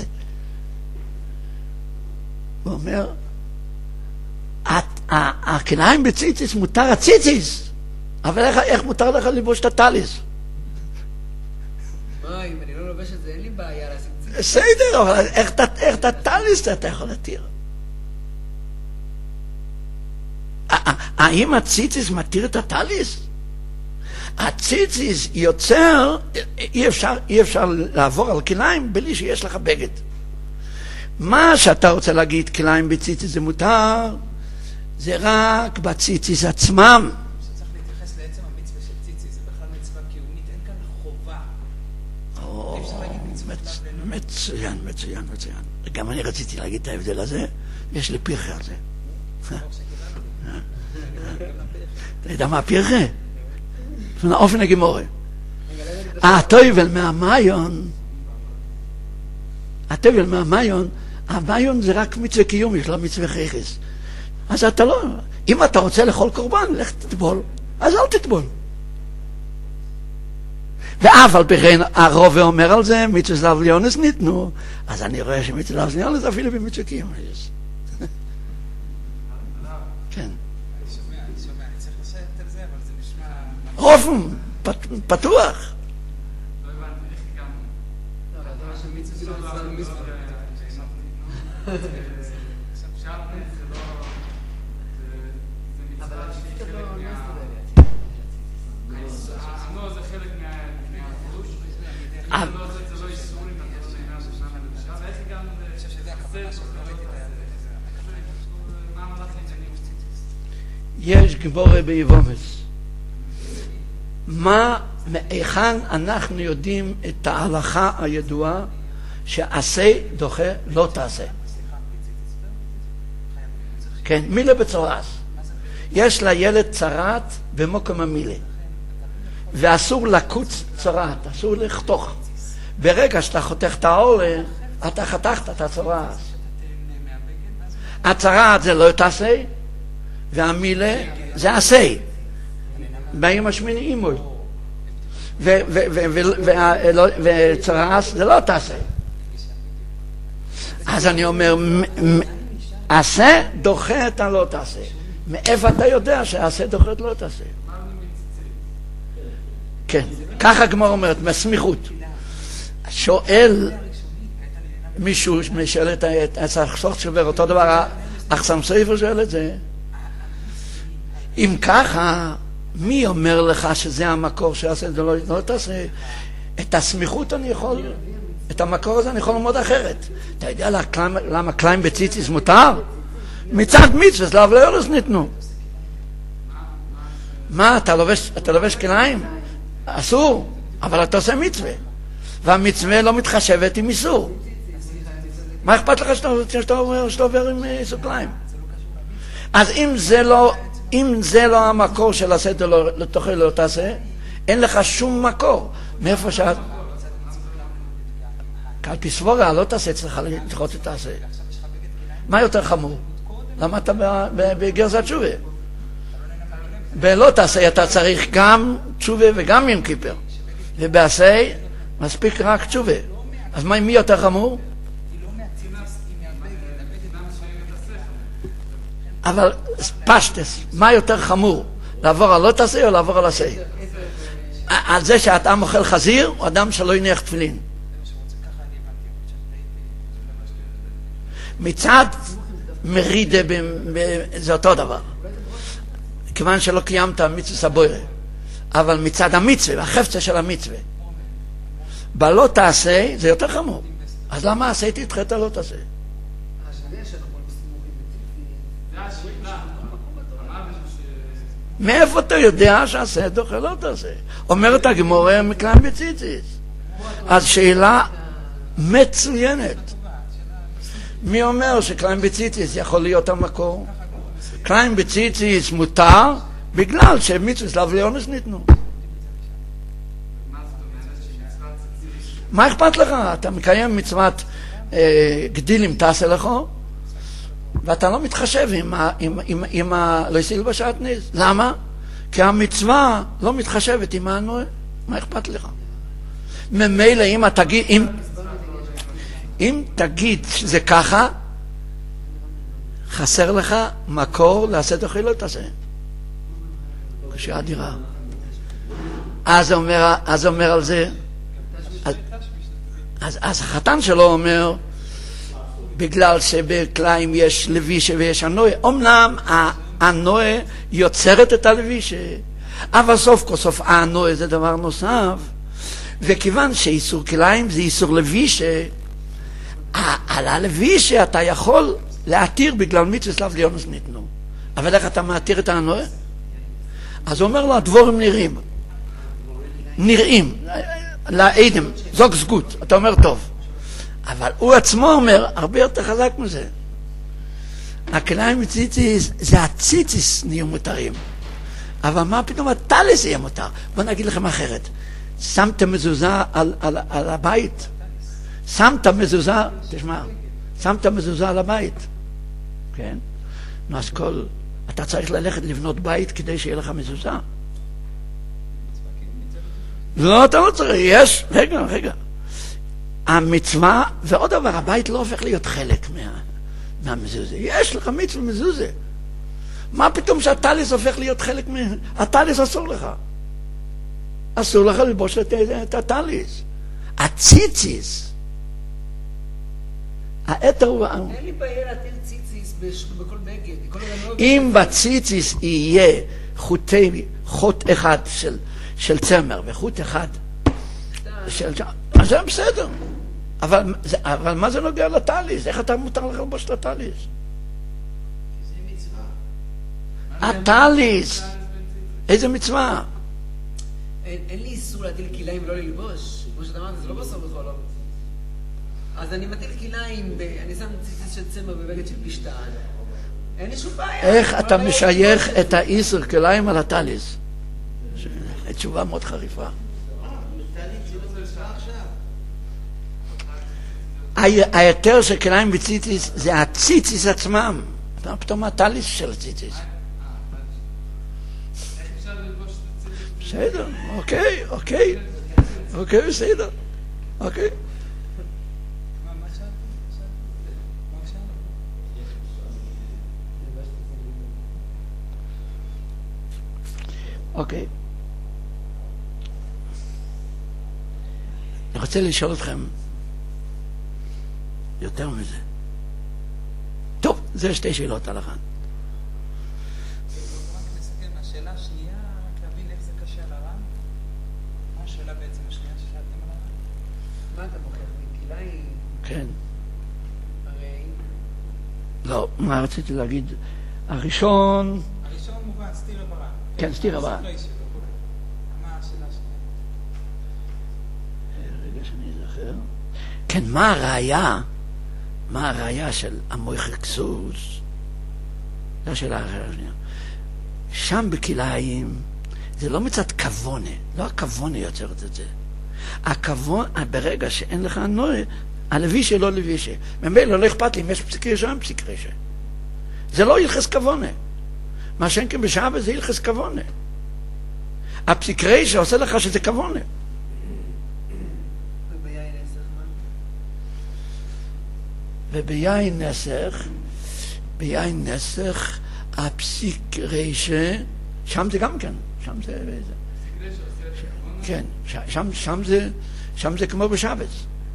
הוא אומר, הכניים בציציס מותר הציציס, אבל איך מותר לך לבוש את הטליס? מה, אם אני לא לובש את זה, אין לי בעיה לשים ציציס. בסדר, אבל איך את הטליס אתה יכול להתיר? האם הציציס מתיר את הטליס? הציציס יוצר, אי אפשר, אי אפשר לעבור על כליים בלי שיש לך בגד. מה שאתה רוצה להגיד, כליים בציציס זה מותר, זה רק בציציס עצמם. שצריך להתייחס לעצם המצווה של ציציס, זה בכלל מצווה קיומית, אין כאן חובה. אפשר להגיד מצוות לאו לאנוש. מצוין, מצוין, מצוין. גם אני רציתי להגיד את ההבדל הזה, יש לי פירחה על זה. אתה יודע מה הפירחה? אופן הגימורי. הטויבל מהמיון, הטויבל מהמיון, המיון זה רק מצווה קיומי, יש לה מצווה חייכס. אז אתה לא, אם אתה רוצה לאכול קורבן, לך תטבול, אז אל תטבול. ואף על פי כן הרוב אומר על זה, מצווה זלב ליונס ניתנו, אז אני רואה שמצווה זלב ליונס אפילו במצווה קיומי. כן. רופן, פתוח. לא הבנתי, איך הגענו? לא, אבל זה מה שמצווה זה לא עצמם מצווה. שעטנז זה לא... זה מצווה שהיא חלק מה... נו, זה חלק מהחידוש. אם אתה לא עושה את זה לא איסורים, אתה לא נהנה ששם הלבשה, ואיך הגענו ל... אני חושב שזה הכוונה שלא ראיתי את זה. מה המלאך העניינים? יש גיבורי ביבומס. מה, מאיכן אנחנו יודעים את ההלכה הידועה שעשה דוחה לא תעשה? כן, מילה בצורס. יש לילד צרת במוקם המילה, ואסור לקוץ צרת, אסור לחתוך. ברגע שאתה חותך את העולה, אתה חתכת את הצורס. הצרת זה לא תעשה, והמילה זה עשה. באים השמיני אימוי. וצרס זה לא תעשה. אז אני אומר, עשה דוחה את הלא תעשה. מאיפה אתה יודע שעשה דוחה את לא תעשה? כן, ככה הגמרא אומרת, מסמיכות. שואל מישהו, משאל את הסכסוך שובר, אותו דבר, אחסם ספר שואל את זה. אם ככה, מי אומר לך שזה המקור שעשה את זה לא, לא תעשה? את הסמיכות אני יכול, את המקור הזה אני יכול ללמוד אחרת. אתה יודע למה, למה קליים בציציס מותר? מצד מצווה, לאו ליונס ניתנו. מה, אתה לובש, אתה לובש קליים? אסור, אבל אתה עושה מצווה. והמצווה לא מתחשבת עם איסור. מה אכפת לך שאתה, שאתה אומר, שאתה עובר עם איסור קליים? אז אם זה לא... אם זה לא המקור של הסדר לא תוכל לא תעשה, אין לך שום מקור. מאיפה שאת... קלפי סבורה, לא תעשה אצלך לדחות את תעשה. מה יותר חמור? למה אתה בגרזת תשובה? בלא תעשה אתה צריך גם תשובה וגם יום כיפר. ובעשה מספיק רק תשובה. אז מי יותר חמור? אבל פשטס, מה יותר חמור? לעבור על לא תעשה או לעבור על עשה? על זה שאתה אוכל חזיר, או אדם שלא יניח תפילין? מצד מרידה, זה אותו דבר. כיוון שלא קיימת מצווה סבוירה. אבל מצד המצווה, החפצה של המצווה. בלא תעשה, זה יותר חמור. אז למה עשיתי את חטא לא תעשה? מאיפה אתה יודע שעשה דוחה לא תעשה? אומרת הגמרא מקליים בציציס. אז שאלה מצוינת. מי אומר שקליים בציציס יכול להיות המקור? קליים בציציס מותר בגלל שמצווה לאו ליונס ניתנו. מה אכפת לך? אתה מקיים מצוות אה, גדילים תעשה לך, ואתה לא מתחשב עם, עם, עם, עם ה... לא יסיל בשעטנז. למה? כי המצווה לא מתחשבת עם הנועה. מה אכפת לך? ממילא אם אתה תגיד... אם... אם תגיד שזה ככה, חסר לך מקור לעשות החילות הזה. קשה אדירה. אז אומר, אז אומר על זה, אז, אז, אז החתן שלו אומר, בגלל שבקליים יש לבישה ויש הנועה, אמנם הנועה יוצרת את הלבישה, אבל סוף כל סוף הנועה זה דבר נוסף, וכיוון שאיסור כליים זה איסור לבישה, על הלבישה אתה יכול להתיר בגלל מצוות לאו ליונס ניתנו. אבל איך אתה מתיר את הנועה? אז הוא אומר לו, הדבורים נראים. נראים. לעדם, זוג סגות. אתה אומר טוב. אבל הוא עצמו אומר, הרבה יותר חזק מזה. הכליים מציציס, זה הציציס נהיו מותרים. אבל מה פתאום הטליס יהיה מותר? בוא נגיד לכם אחרת. שמת מזוזה על, על, על הבית. שמת מזוזה, תשמע, שמת מזוזה על הבית. כן? נו, אז כל, אתה צריך ללכת לבנות בית כדי שיהיה לך מזוזה. לא, אתה לא צריך, יש, רגע, רגע. המצווה, ועוד דבר, הבית לא הופך להיות חלק מה, מהמזוזה. יש לך מצווה מזוזה. מה פתאום שהטליס הופך להיות חלק מה... הטליס אסור לך. אסור לך ללבוש את, את הטליס. הציציס. האתר הוא... אין לי בעיה להטיל ציציס בכל בגד. אם בציציס יהיה חוטי, חוט אחד של, של צמר וחוט אחד של... אז זה בסדר. אבל, זה, אבל מה זה נוגע לטליס? איך אתה מותר לך ללבוש את הטליס? זה מצווה. הטליס. איזה מצווה? אין, אין לי איסור להטיל כליים ולא ללבוש. כמו שאתה אמרת, זה לא בסוף בכל לא. אז אני מטיל כליים, אני שם ציציס של צמר בבגד של פשטן. אין לי שום בעיה. איך אתה משייך את האיסור כליים על הטליס? תשובה מאוד חריפה. היותר של כליים בציציס זה הציציס עצמם. פתאום הטליס של הציציס. בסדר, אוקיי, אוקיי. אוקיי, בסדר. אוקיי. אוקיי. אני רוצה לשאול אתכם יותר מזה. טוב, זה שתי שאלות על אחת. רק נסכם, השאלה השנייה, רק להבין איך זה קשה על הר"ן. מה השאלה בעצם השנייה ששאלתם על הר"ן? מה אתה מוכר? מכליים? כן. הרי... לא, מה רציתי להגיד? הראשון... הראשון מובן, סתירה בר"ן. כן, סתירה בר"ן. מה השאלה השנייה? רגע שאני אזכר. כן, מה הראיה? מה הראיה של המויך כסוס? זו השאלה השנייה. שם בכליים, זה לא מצד כוונה, לא הכוונה יוצרת את זה. הכוונה, ברגע שאין לך נועה, הלבישה לא לבישה. ממילא לא אכפת לי אם יש פסיק רשע, אין פסיק רשע. זה לא ילחס כוונה. מה שאין כן בשעה זה ילחס כוונה. הפסיק רשע עושה לך שזה כוונה. וביין נסך, ביין נסך, הפסיק רשע, שם זה גם כן, שם זה... כן, שם, שם זה, שם זה כמו בשבת.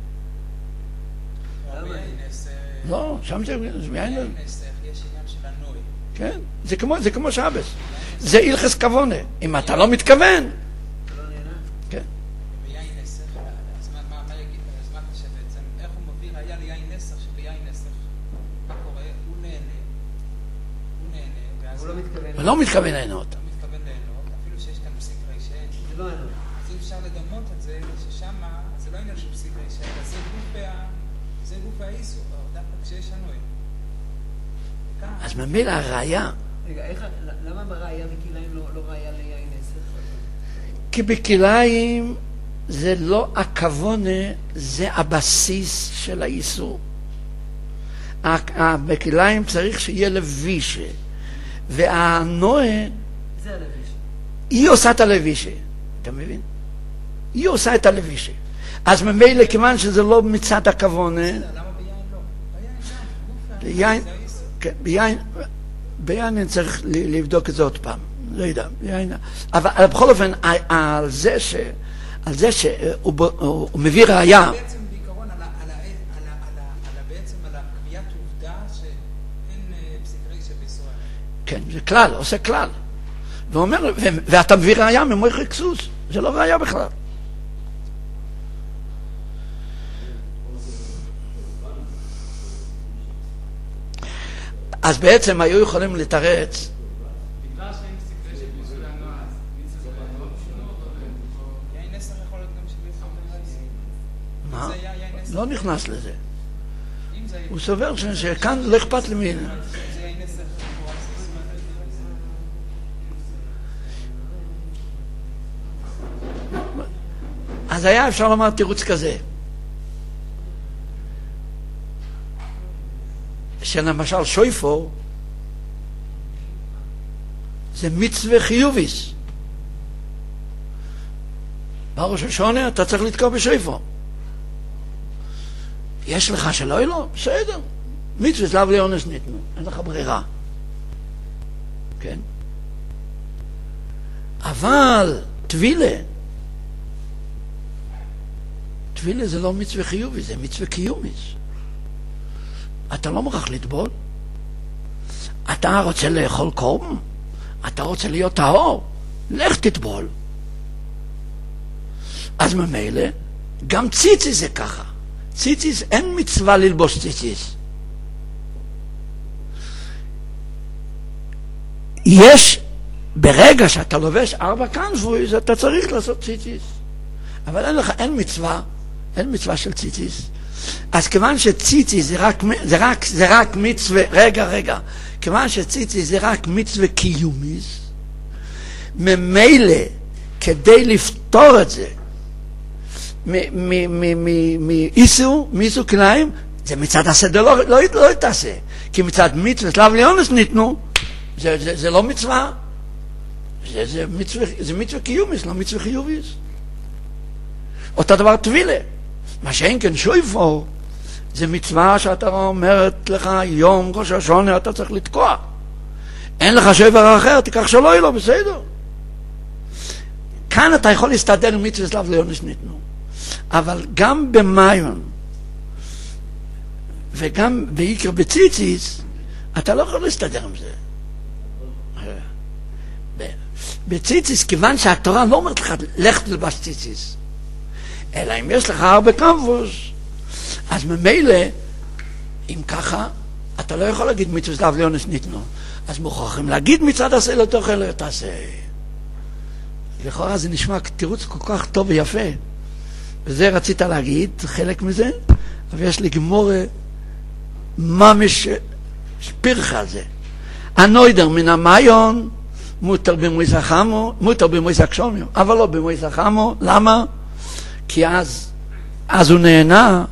לא, שם זה... ביין נסך יש עניין של הנוי. כן, זה כמו, זה כמו שבת. זה הלכס כוונה. אם אתה לא מתכוון... כן. ביין נסך, אז מה אתה חושב בעצם? איך הוא מביא ראיה ליין נסך, שביין נסך, מה קורה? הוא נהנה. הוא נהנה. הוא לא מתכוון. הוא לא מתכוון ליהנות. לא מתכוון ליהנות, אפילו שיש כאן פסיק רשע. זה לא ליהנות. אז אם אפשר לדמות את זה, ששם זה לא עניין של פסיק רשע, אלא זה גוף ה... זה גוף האיסור, דווקא כשיש הנוי. אז ממילא הראיה... רגע, איך, למה בראיה בכליים לא, לא ראיה ליין נסך? כי בכליים זה לא הכוונה, זה הבסיס של האיסור. בכליים צריך שיהיה לבישה, והנועה... זה הלבישה. היא עושה את הלבישה, אתה מבין? היא עושה את הלבישה. אז ממילא, כיוון שזה לא מצד הכוונה, למה ביין לא? ביין גם, ביין, זה האיסור. כן, ביין, ביין אני צריך ל- לבדוק את זה עוד פעם, לא יודע, ביין, אבל אבל בכל אופן, ה- על זה ש... על זה שהוא ב- הוא הוא מביא ראייה, בעצם בעיקרון על ה- על ה- על ה- על ה- על ה- בעצם על הקביעת עובדה שאין אה, פסיק רישא בישראל. כן, זה כלל, עושה כלל. ואומר, ו- ואתה מביא ראייה ממויך רקסוס, זה לא ראייה בכלל. אז בעצם היו יכולים לתרץ, בגלל שאין סיכוי שבישול הנוער, אז מצווה זה לא בשולו או... יין נסח יכול להיות גם שבייסור בן מה? זה היה יין נסח. לא נכנס לזה. אם זה היה הוא סובר ש- שכאן לא אכפת למי. זה יין נסח. אז היה אפשר לומר תירוץ כזה, שלמשל שויפור זה מצווה חיוביס. בראש השונה אתה צריך לתקוע בשויפור. יש לך שלא יהיה לו? בסדר. מצווה זלב ליונס ניתנו, אין לך ברירה. כן? אבל תבילה, תבילה זה לא מצווה חיובי, זה מצווה קיומיס. אתה לא מוכרח לטבול. אתה רוצה לאכול קורבן? אתה רוצה להיות טהור? לך תטבול. אז ממילא, גם ציציס זה ככה. ציציס, אין מצווה ללבוש ציציס. יש, ברגע שאתה לובש ארבע קנפויז, אתה צריך לעשות ציציס. אבל אין לך, אין מצווה, אין מצווה של ציציס. אז כיוון שציציס זה רק, זה רק, זה רק מצווה, רגע, רגע, כיוון שציציס זה רק מצווה קיומיס, ממילא, כדי לפתור את זה, מאיסור, מאיסור כליים, זה מצד הסדר לא, לא, לא תעשה. כי מצד מצווה, סלב ליונס ניתנו, זה, זה, זה לא מצווה. זה, זה מצווה, זה מצווה קיומיס, לא מצווה חיוביס. אותו דבר תבילה. מה שאין כן שויפור, זה מצווה שאתה אומרת לך, יום ראש השונה אתה צריך לתקוע. אין לך שויפור אחר, תיקח שלא יהיה לו, בסדר. כאן אתה יכול להסתדר עם מצווה סלב ליונס ניתנו. אבל גם במיון וגם בעיקר בציציס אתה לא יכול להסתדר עם זה. בציציס, כיוון שהתורה לא אומרת לך לך תלבש ציציס, אלא אם יש לך הרבה קמפוס, אז ממילא אם ככה אתה לא יכול להגיד מצווה סלב ליונס ניתנו, אז מוכרחים להגיד מצד עשה לא תאכל לא תעשה. לכאורה זה נשמע תירוץ כל כך טוב ויפה, וזה רצית להגיד, חלק מזה, אבל יש לי גמורה ממש שפירך על זה. הנוידר מן המיון מותר במויס החמו, מותר במויס הקשומיו, אבל לא במויס החמו. למה? כי אז, אז הוא נהנה,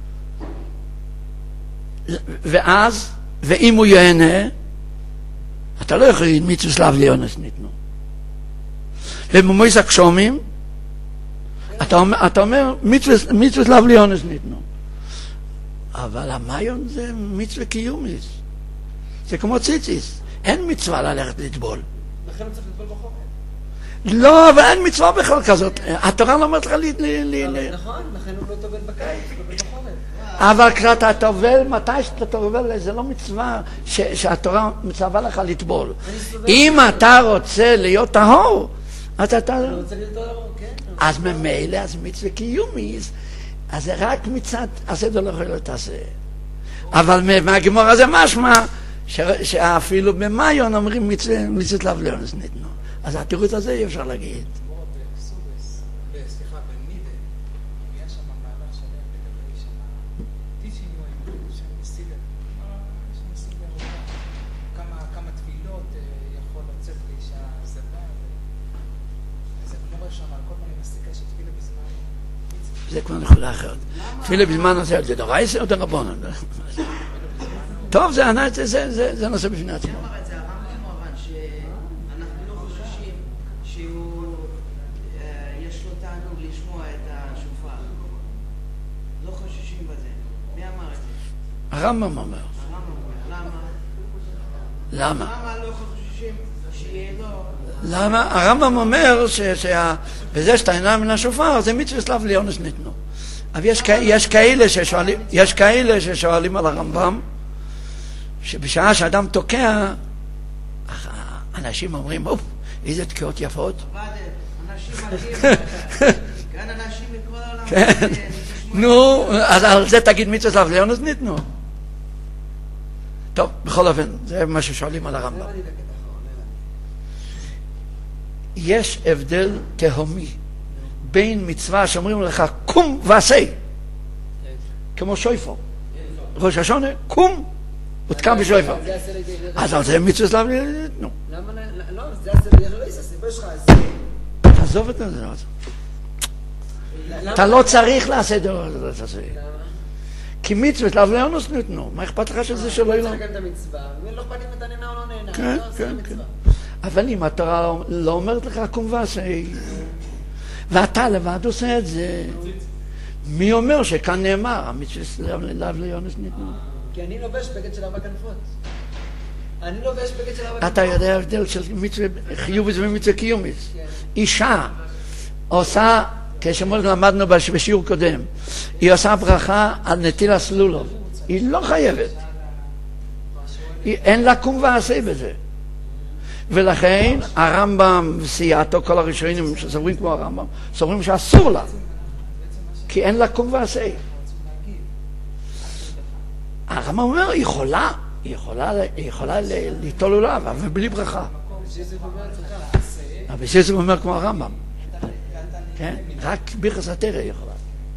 ואז, ואם הוא יהנה, אתה לא יכול להגיד מצווה סלב ליונס ניתנו. ובמויס הקשומים, אתה אומר, אתה אומר מצווה סלב ליונס ניתנו. אבל המיון זה מצווה קיומיס. זה כמו ציציס. אין מצווה ללכת לטבול. לכן הוא צריך לטבול בחורף. לא, אבל אין מצווה בכלל כזאת. התורה לא אומרת לך ל... נכון, לכן הוא לא טובל בקיץ, הוא טובל בחורף. אבל כשאתה טובל, מתי שאתה טובל, זה לא מצווה שהתורה מצווה לך לטבול. אם אתה רוצה להיות טהור, אז אתה... אני רוצה להיות טהור, כן. אז ממילא, אז מצווה קיומיס, אז זה רק מצד הסדר לא יכול להיות תעשה. אבל מהגמור הזה משמע שאפילו במיון אומרים מצווה סלב ליונס ניתנו. אז התירוץ הזה אי אפשר להגיד. סליחה, בנידה, היה שם מהלך שלם לגבי שם טישיניואים, שם סידר, שם סידר, כמה תפילות יכול לצאת לאישה זבה, אז הגמורה שם על כל מיני מסיקה שתפילה בזמן. זה כבר נקודה אחרת. תפילה בזמן הזה, זה דרייס או דרבנן? טוב, זה נושא בפני עצמו. זה הרמב"ם מובן שאנחנו לא חוששים שהוא יש לו תענוג לשמוע את השופר. חוששים בזה? מי אמר את זה? הרמב"ם אומר. הרמב"ם אומר. למה? למה? למה לא חוששים שיהיה לו... למה? הרמב"ם אומר שבזה שאתה עינה מן השופר זה מצווה סלב ליונס ניתנו. אבל יש, יש, כאלה ששואלים, יש כאלה ששואלים על הרמב"ם שבשעה שאדם תוקע אנשים אומרים, אוף, איזה תקיעות יפות. אנשים מגיעים, כאן אנשים מכל העולם. כן, נו, אז על זה תגיד מצווה סלב ליונס ניתנו. טוב, בכל אופן, זה מה ששואלים על הרמב"ם. יש הבדל תהומי בין מצווה שאומרים לך קום ועשה כמו שויפר ראש השונה קום ותקם בשויפר אז על זה מצווה סלב ניתנו. למה לא? זה הסדר לא יססי יש לך תעזוב את זה אתה לא צריך לעשות את זה כי מצווה סלב ליונס ניתנו. מה אכפת לך שזה שלא ילום? צריך לקיים את המצווה ולא אכפת אם אתה נהנה או לא נהנה. כן, כן, כן. אבל אם התורה לא אומרת לך קום ועשה ואתה לבד עושה את זה, מי אומר שכאן נאמר המצווה סלב ליונס ניתנו? כי אני לובש בגד של ארבע כנפות. אני לובש בגד של ארבע כנפות. אתה יודע הבדל של מצווה חיוביס ומצווה קיומיס. אישה עושה, כשמות למדנו בשיעור קודם, היא עושה ברכה על נטיל הסלולוב. היא לא חייבת. אין לה קום ועשה בזה. ולכן הרמב"ם וסייעתו, כל הראשונים שסוברים כמו הרמב"ם, סוברים שאסור לה, כי אין לה קום ועשה. הרמב"ם אומר, היא יכולה, היא יכולה, היא יכולה ליטול עליו, אבל בלי ברכה. אבל זה אומר כמו הרמב"ם. כן? רק ביחס התרא יכולה.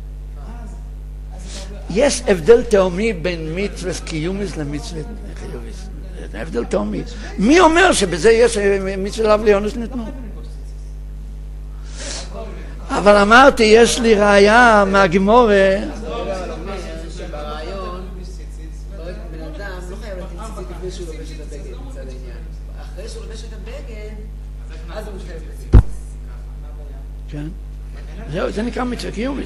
יש הבדל תאומי בין מצווה קיומיס למצווה חיוביס. זה הבדל תאומי. מי אומר שבזה יש מצווה סלב ליונס ניתנו? אבל אמרתי, יש לי ראיה מהגמורה. ברעיון, בן אדם לא חייב לתת ציצית לפני שהוא לובש את הבגד מצד העניין. אחרי שהוא לובש את הבגד, אז הוא מתחייב לציצית. כן. זהו, זה נקרא מצווה קיומיס.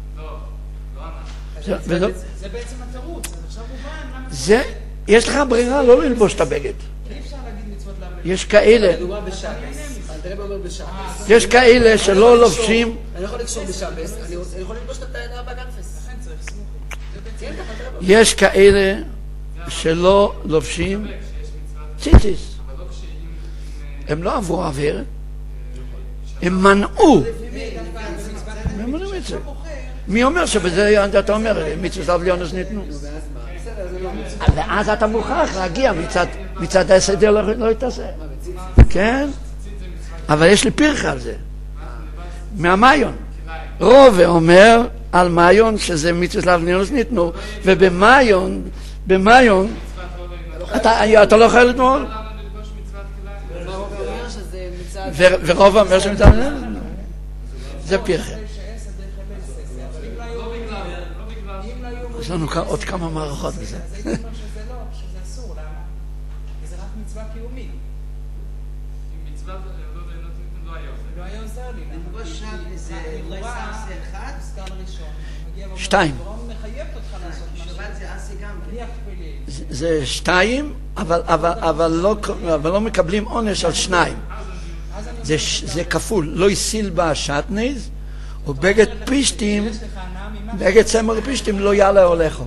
זה בעצם התירוץ, עכשיו הוא בא, זה, יש לך ברירה לא ללבוש את הבגד. אי אפשר להגיד מצוות לב. יש כאלה, מדובר בשבס. הרב אומר בשבס. יש כאלה שלא לובשים, אני יכול לקשור בשבס, אני יכול ללבוש את ארבע כנפות. לכן צריך סמוכי. יש כאלה שלא לובשים ציציס. הם לא עברו עבירה, הם מנעו. הם מנעו את זה. מי אומר שבזה אתה אומר, מצווה סלב ליונס ניתנו? ואז אתה מוכרח להגיע מצד הסדר לא יתעשה. כן? אבל יש לי פרחה על זה. מהמיון. רובה אומר על מיון שזה מצווה סלב ליונס ניתנו, ובמיון, במיון, אתה לא יכול לתמול? ורוב אומר שמצד זה פרחה. יש לנו עוד כמה מערכות בזה. זה הייתי אומר שזה לא, שזה אסור, למה? כי זה רק מצווה קיומית. אם מצווה לא היה עוזר. לא היה עוזר לי. ללבוש שבס זה לא יסעשה אחד? סתם ראשון. שתיים. מחייבת אותך לעשות משהו. שבת זה אסי גם. אני אכפילי. זה שתיים, אבל לא מקבלים עונש על שניים. זה כפול. לא יסיל בה שטניז, ובגד פישטים, בגד צמר פישטים לא יעלה הולכו.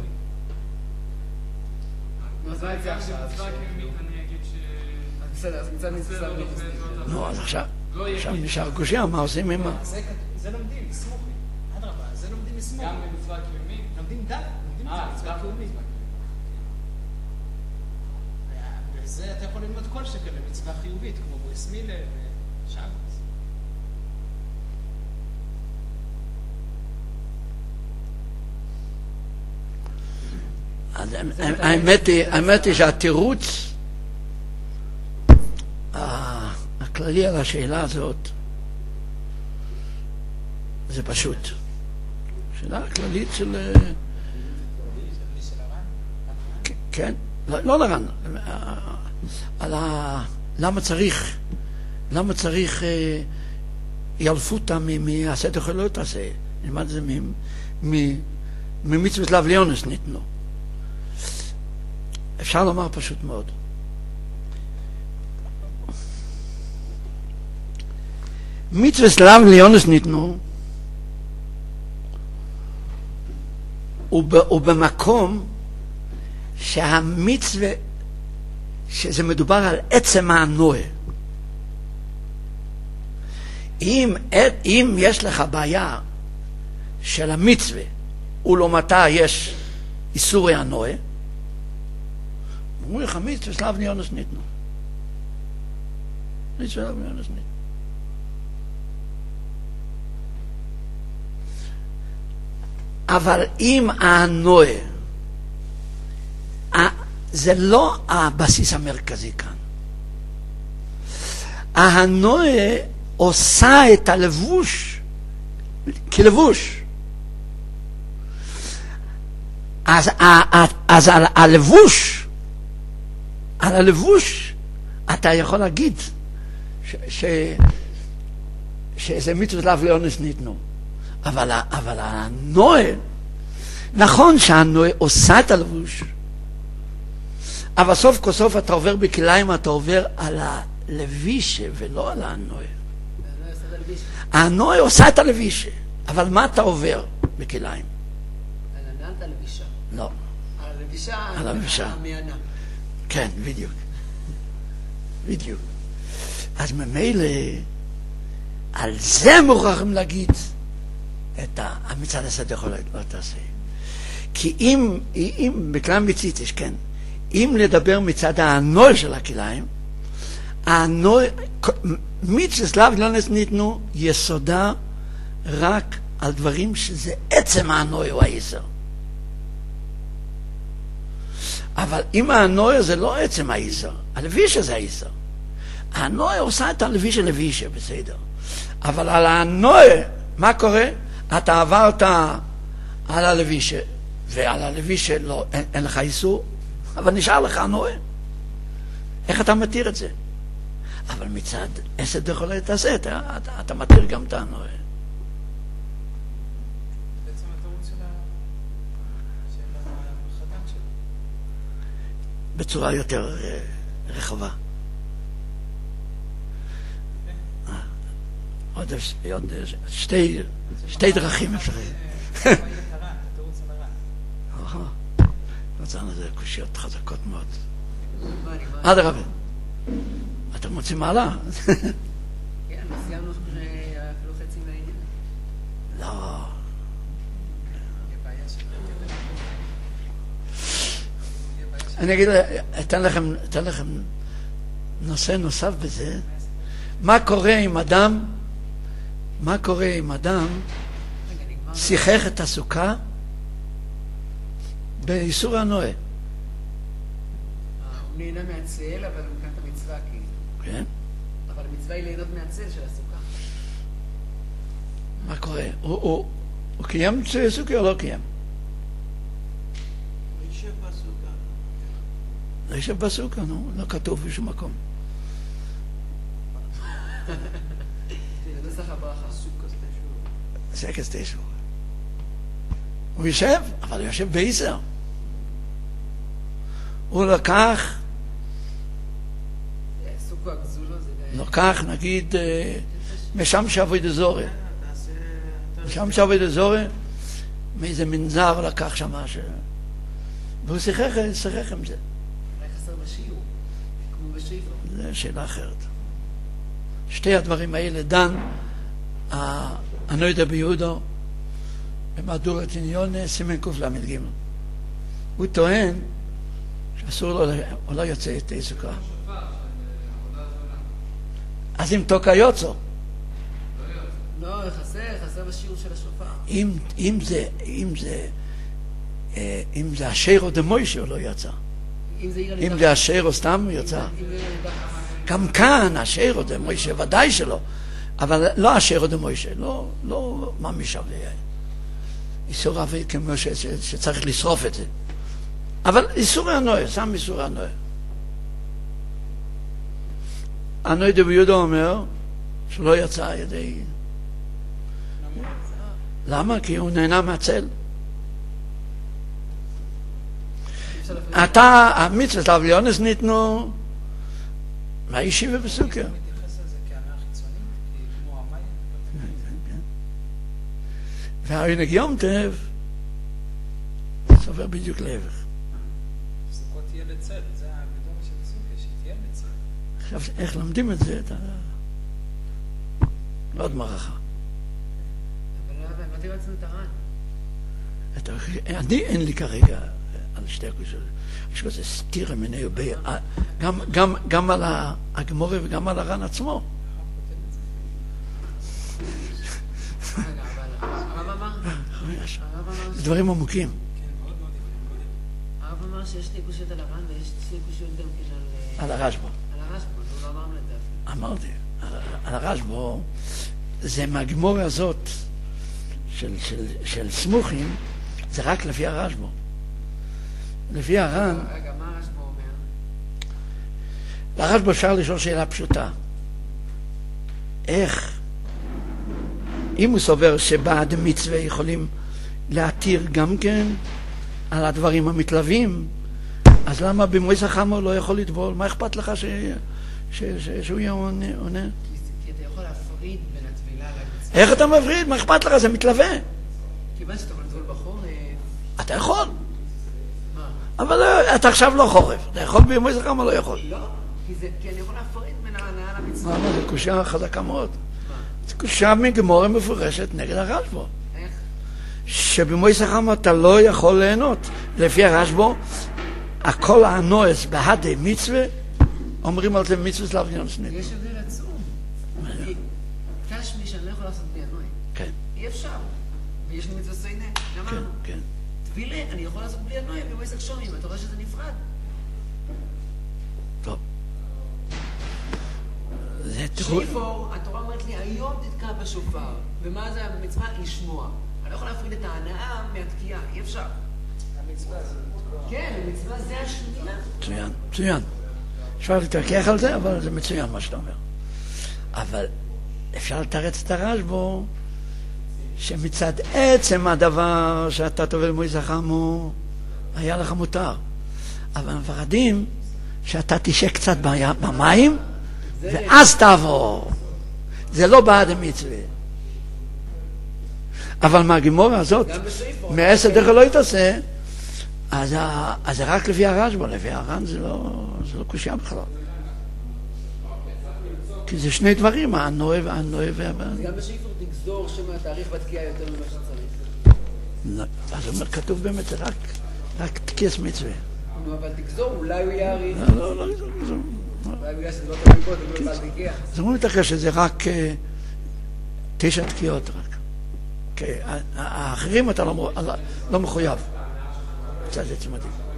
מצווה קיומית אני אגיד ש... בסדר, אז מצד מצווה נו, אז עכשיו, עכשיו נשאר קושיה, מה עושים עם מה? זה לומדים, סמוכי. אדרבה, זה לומדים מסמוכי. גם במצווה קיומית? לומדים דת, לומדים את זה, מצווה קיומית. וזה אתה יכול ללמוד כל שקל למצווה חיובית, כמו בריס מילה ושבת. האמת היא שהתירוץ הכללי על השאלה הזאת זה פשוט. שאלה הכללית של... כן, לא לרן. על ה... למה צריך, למה צריך ילפותה מהסדר חילות הזה? נלמד את זה ממצוות לאו ליונס ניתנו. אפשר לומר פשוט מאוד. מצוות לאו ליונס ניתנו, ובמקום שהמצווה, שזה מדובר על עצם הנועה. אם, אם יש לך בעיה של המצווה, ולעומתה יש איסורי הנועה, אומרים לך מצווה לאו ליונס ניתנו. מצווה לאו ליונס ניתנו. אבל אם הנועה, זה לא הבסיס המרכזי כאן. הנועה עושה את הלבוש כלבוש. אז, אז על הלבוש, על הלבוש, אתה יכול להגיד ש, ש, שזה מצוות לאו ליונס ניתנו. אבל, אבל הנועה, נכון שהנועה עושה את הלבוש, אבל סוף כל סוף אתה עובר בכליים, אתה עובר על הלבישה ולא על הנועה. הנועה עושה את הלבישה, אבל מה אתה עובר בכליים? על הנעת הלבישה. לא. על הלבישה. על הלבישה. המענה. כן, בדיוק. בדיוק. אז ממילא, על זה מוכרחים להגיד, את המצד הסדר יכול לא תעשה. כי אם, אם, בכלל מציציש, כן, אם לדבר מצד הנוי של הכליים, הנוי, מצוות לאו ליונס ניתנו, יסודה רק על דברים שזה עצם הנוי או היסר. אבל אם הנוי זה לא עצם היסר, הלבישה זה היסר. הנוי עושה את הלבישה לבישה, בסדר. אבל על הנוי, מה קורה? אתה עברת על הלבישה, ועל הלבישה לא, אין, אין לך איסור, אבל נשאר לך הנועה. איך אתה מתיר את זה? אבל מצד עשת דחולי תעשה, אתה, אתה, אתה מתיר גם את הנועה. בעצם התירוץ של החתן שלו. בצורה יותר uh, רחבה. עוד, עוד שתי, שתי דרכים אפשריים. מצאנו זה קושיות חזקות מאוד. עד הרבה. אתה מוציא מעלה. כן, סיימנו אפילו חצי מהעניין. לא. אני אגיד, אתן לכם, אתן לכם נושא נוסף בזה. מה קורה עם אדם, מה קורה עם אדם שיחך את הסוכה באיסור הנועה? הוא נהנה מהצל, אבל הוא כאן את המצווה כאילו. כן. אבל המצווה היא ליהנות מהצל של הסוכה. מה קורה? הוא, הוא, הוא קיים סוכה או לא קיים? הוא יישב בסוכה. לא יישב בסוכה, נו, לא כתוב בשום מקום. זה נוסח הברכה. זה כסתי שור. הוא יושב, אבל הוא יושב בעיסר. הוא לקח, סוכו הגזולו זה די... לקח, נגיד, משם שעבוד דזורי. משם שעבוד דזורי, מאיזה מנזר לקח שם ש... והוא שיחך, שיחך עם זה. אולי חסר בשיעור, כמו בשיעור. זה שאלה אחרת. שתי הדברים האלה דן, הנוידע ביהודו, במהדורת עניון, סימן קוף למד ג'. הוא טוען שאסור לו, הוא לא יוצא את סוכה. אז אם תוקע יוצא. לא, חסר, חסר בשיעור של השופר. אם, אם זה, אם זה, אם זה השיירו דמוישה, הוא לא יצא. אם זה השיירו סתם, הוא יצא. גם כאן, השיירו דמוישה, ודאי שלא. אבל לא השיירו דמוישה, לא, לא מה משווה. איסור עבד כמו ש, ש, שצריך לשרוף את זה. אבל איסור הנועה, שם איסור הנועה. הנועה דביודו אומר שלא יצא על ידי... למה? כי הוא נהנה מהצל. אתה, המצוות לאביונס ניתנו מהישיבה בסוכר. מתייחס לזה כהנאה חיצונית, כמו המים. והעונג יום טוב סובר בדיוק להפך. סוכות תהיה לצל, זה המדור של סוכר, שתהיה לצל. עכשיו, איך לומדים את זה? אתה... עוד מערכה. אבל לא, מה תראה אצלנו את הר"ן? אתה- אני אין לי כרגע על שתי הקושיות. יש כזה סתירה מיני ובי... גם- גם- גם על הגמורה וגם על הר"ן עצמו. רגע, אבל הרב אמר, הרב אמר, זה דברים עמוקים. הרב אמר שיש שתי קושיות על הר"ן ויש שתי קושיות גם כן על... על הרשב"א. על הרשב"א, הוא לא אמרנו את זה אפילו. אמרתי, על- על הרשב"א זה מהגמורה הזאת של, של, של סמוכים, זה רק לפי הרשב"א. לפי הר"ן, רגע, מה הרשב"א אומר? לרשב"א אפשר לשאול שאלה פשוטה. איך, אם הוא סובר שבעד מצווה יכולים להתיר גם כן על הדברים המתלווים, אז למה במועצת החמור לא יכול לטבול? מה אכפת לך ש... ש... ש... שהוא יהיה עונה? עונה? כי כי אתה יכול להפריד בין הטבילה למצווה. איך אתה מפריד? מה אכפת לך? זה מתלווה. כיוון שאתה יכול לטבול בחורף, אתה יכול, מה? אבל לא, אתה עכשיו לא חורף. אתה יכול במועצת החמור לא יכול. לא, כי זה- כי אני יכול להפריד בין ההנאה למצווה. מה, מה, זו קושייה חזקה מאוד. מה? זו קושייה מגמורה מפורשת נגד הרשב"א. איך? שבמועצת החמור אתה לא יכול ליהנות. לפי הרשב"א, הכל הנועס בהדי מצווה, אומרים על זה מצווה לאביון סנית. יש הבדל עצום. כי תשמי שאני לא יכול לעשות בלי הנוי. כן, אי אפשר. ויש לי מצווה סיינה, כן, גמרנו. כן. תפילה, אני יכול לעשות בלי הנוי במועצת שומים, אתה רואה שזה נפרד. טוב. זה תראו... שיפור, התורה אומרת לי, היום תתקע בשופר. ומה זה המצווה? לשמוע. אני לא יכול להפריד את ההנאה מהתקיעה, אי אפשר. המצווה זה לתקוע. כן, המצווה זה השנייה. מצוין, מצוין. אפשר להתווכח על זה, אבל זה מצוין מה שאתה אומר. אבל אפשר לתרץ את הרשב"א שמצד עצם הדבר שאתה טובל מועצת החמור היה לך מותר. אבל מפחדים שאתה תשעה קצת בים- במים ואז תעבור. זה לא בעד המצווה. אבל מהגימורה הזאת, גם בשיפור. מעשר דרך לא יתעשה, אז, ה- אז זה רק לפי הרשב"א, לפי הר"ן זה לא, זה לא קושייה בכלל. כי זה שני דברים, הנועה והנועה וה... גם בשיפור תגזור שמהתאריך בתקיעה יותר ממה שצריך. לא, אז הוא אומר, כתוב באמת, זה רק, רק תקיעס מצווה. נו, אבל תגזור, אולי הוא יאריך. לא, לא, לא, לא, לא. אולי בגלל שזה לא תמיד קודם, הוא לא תגיע. אז אומרים לך שזה רק אה, תשע תקיעות רק. כי ה- ה- האחרים אתה לא, מ- לא מחויב. קצת זה צמדים.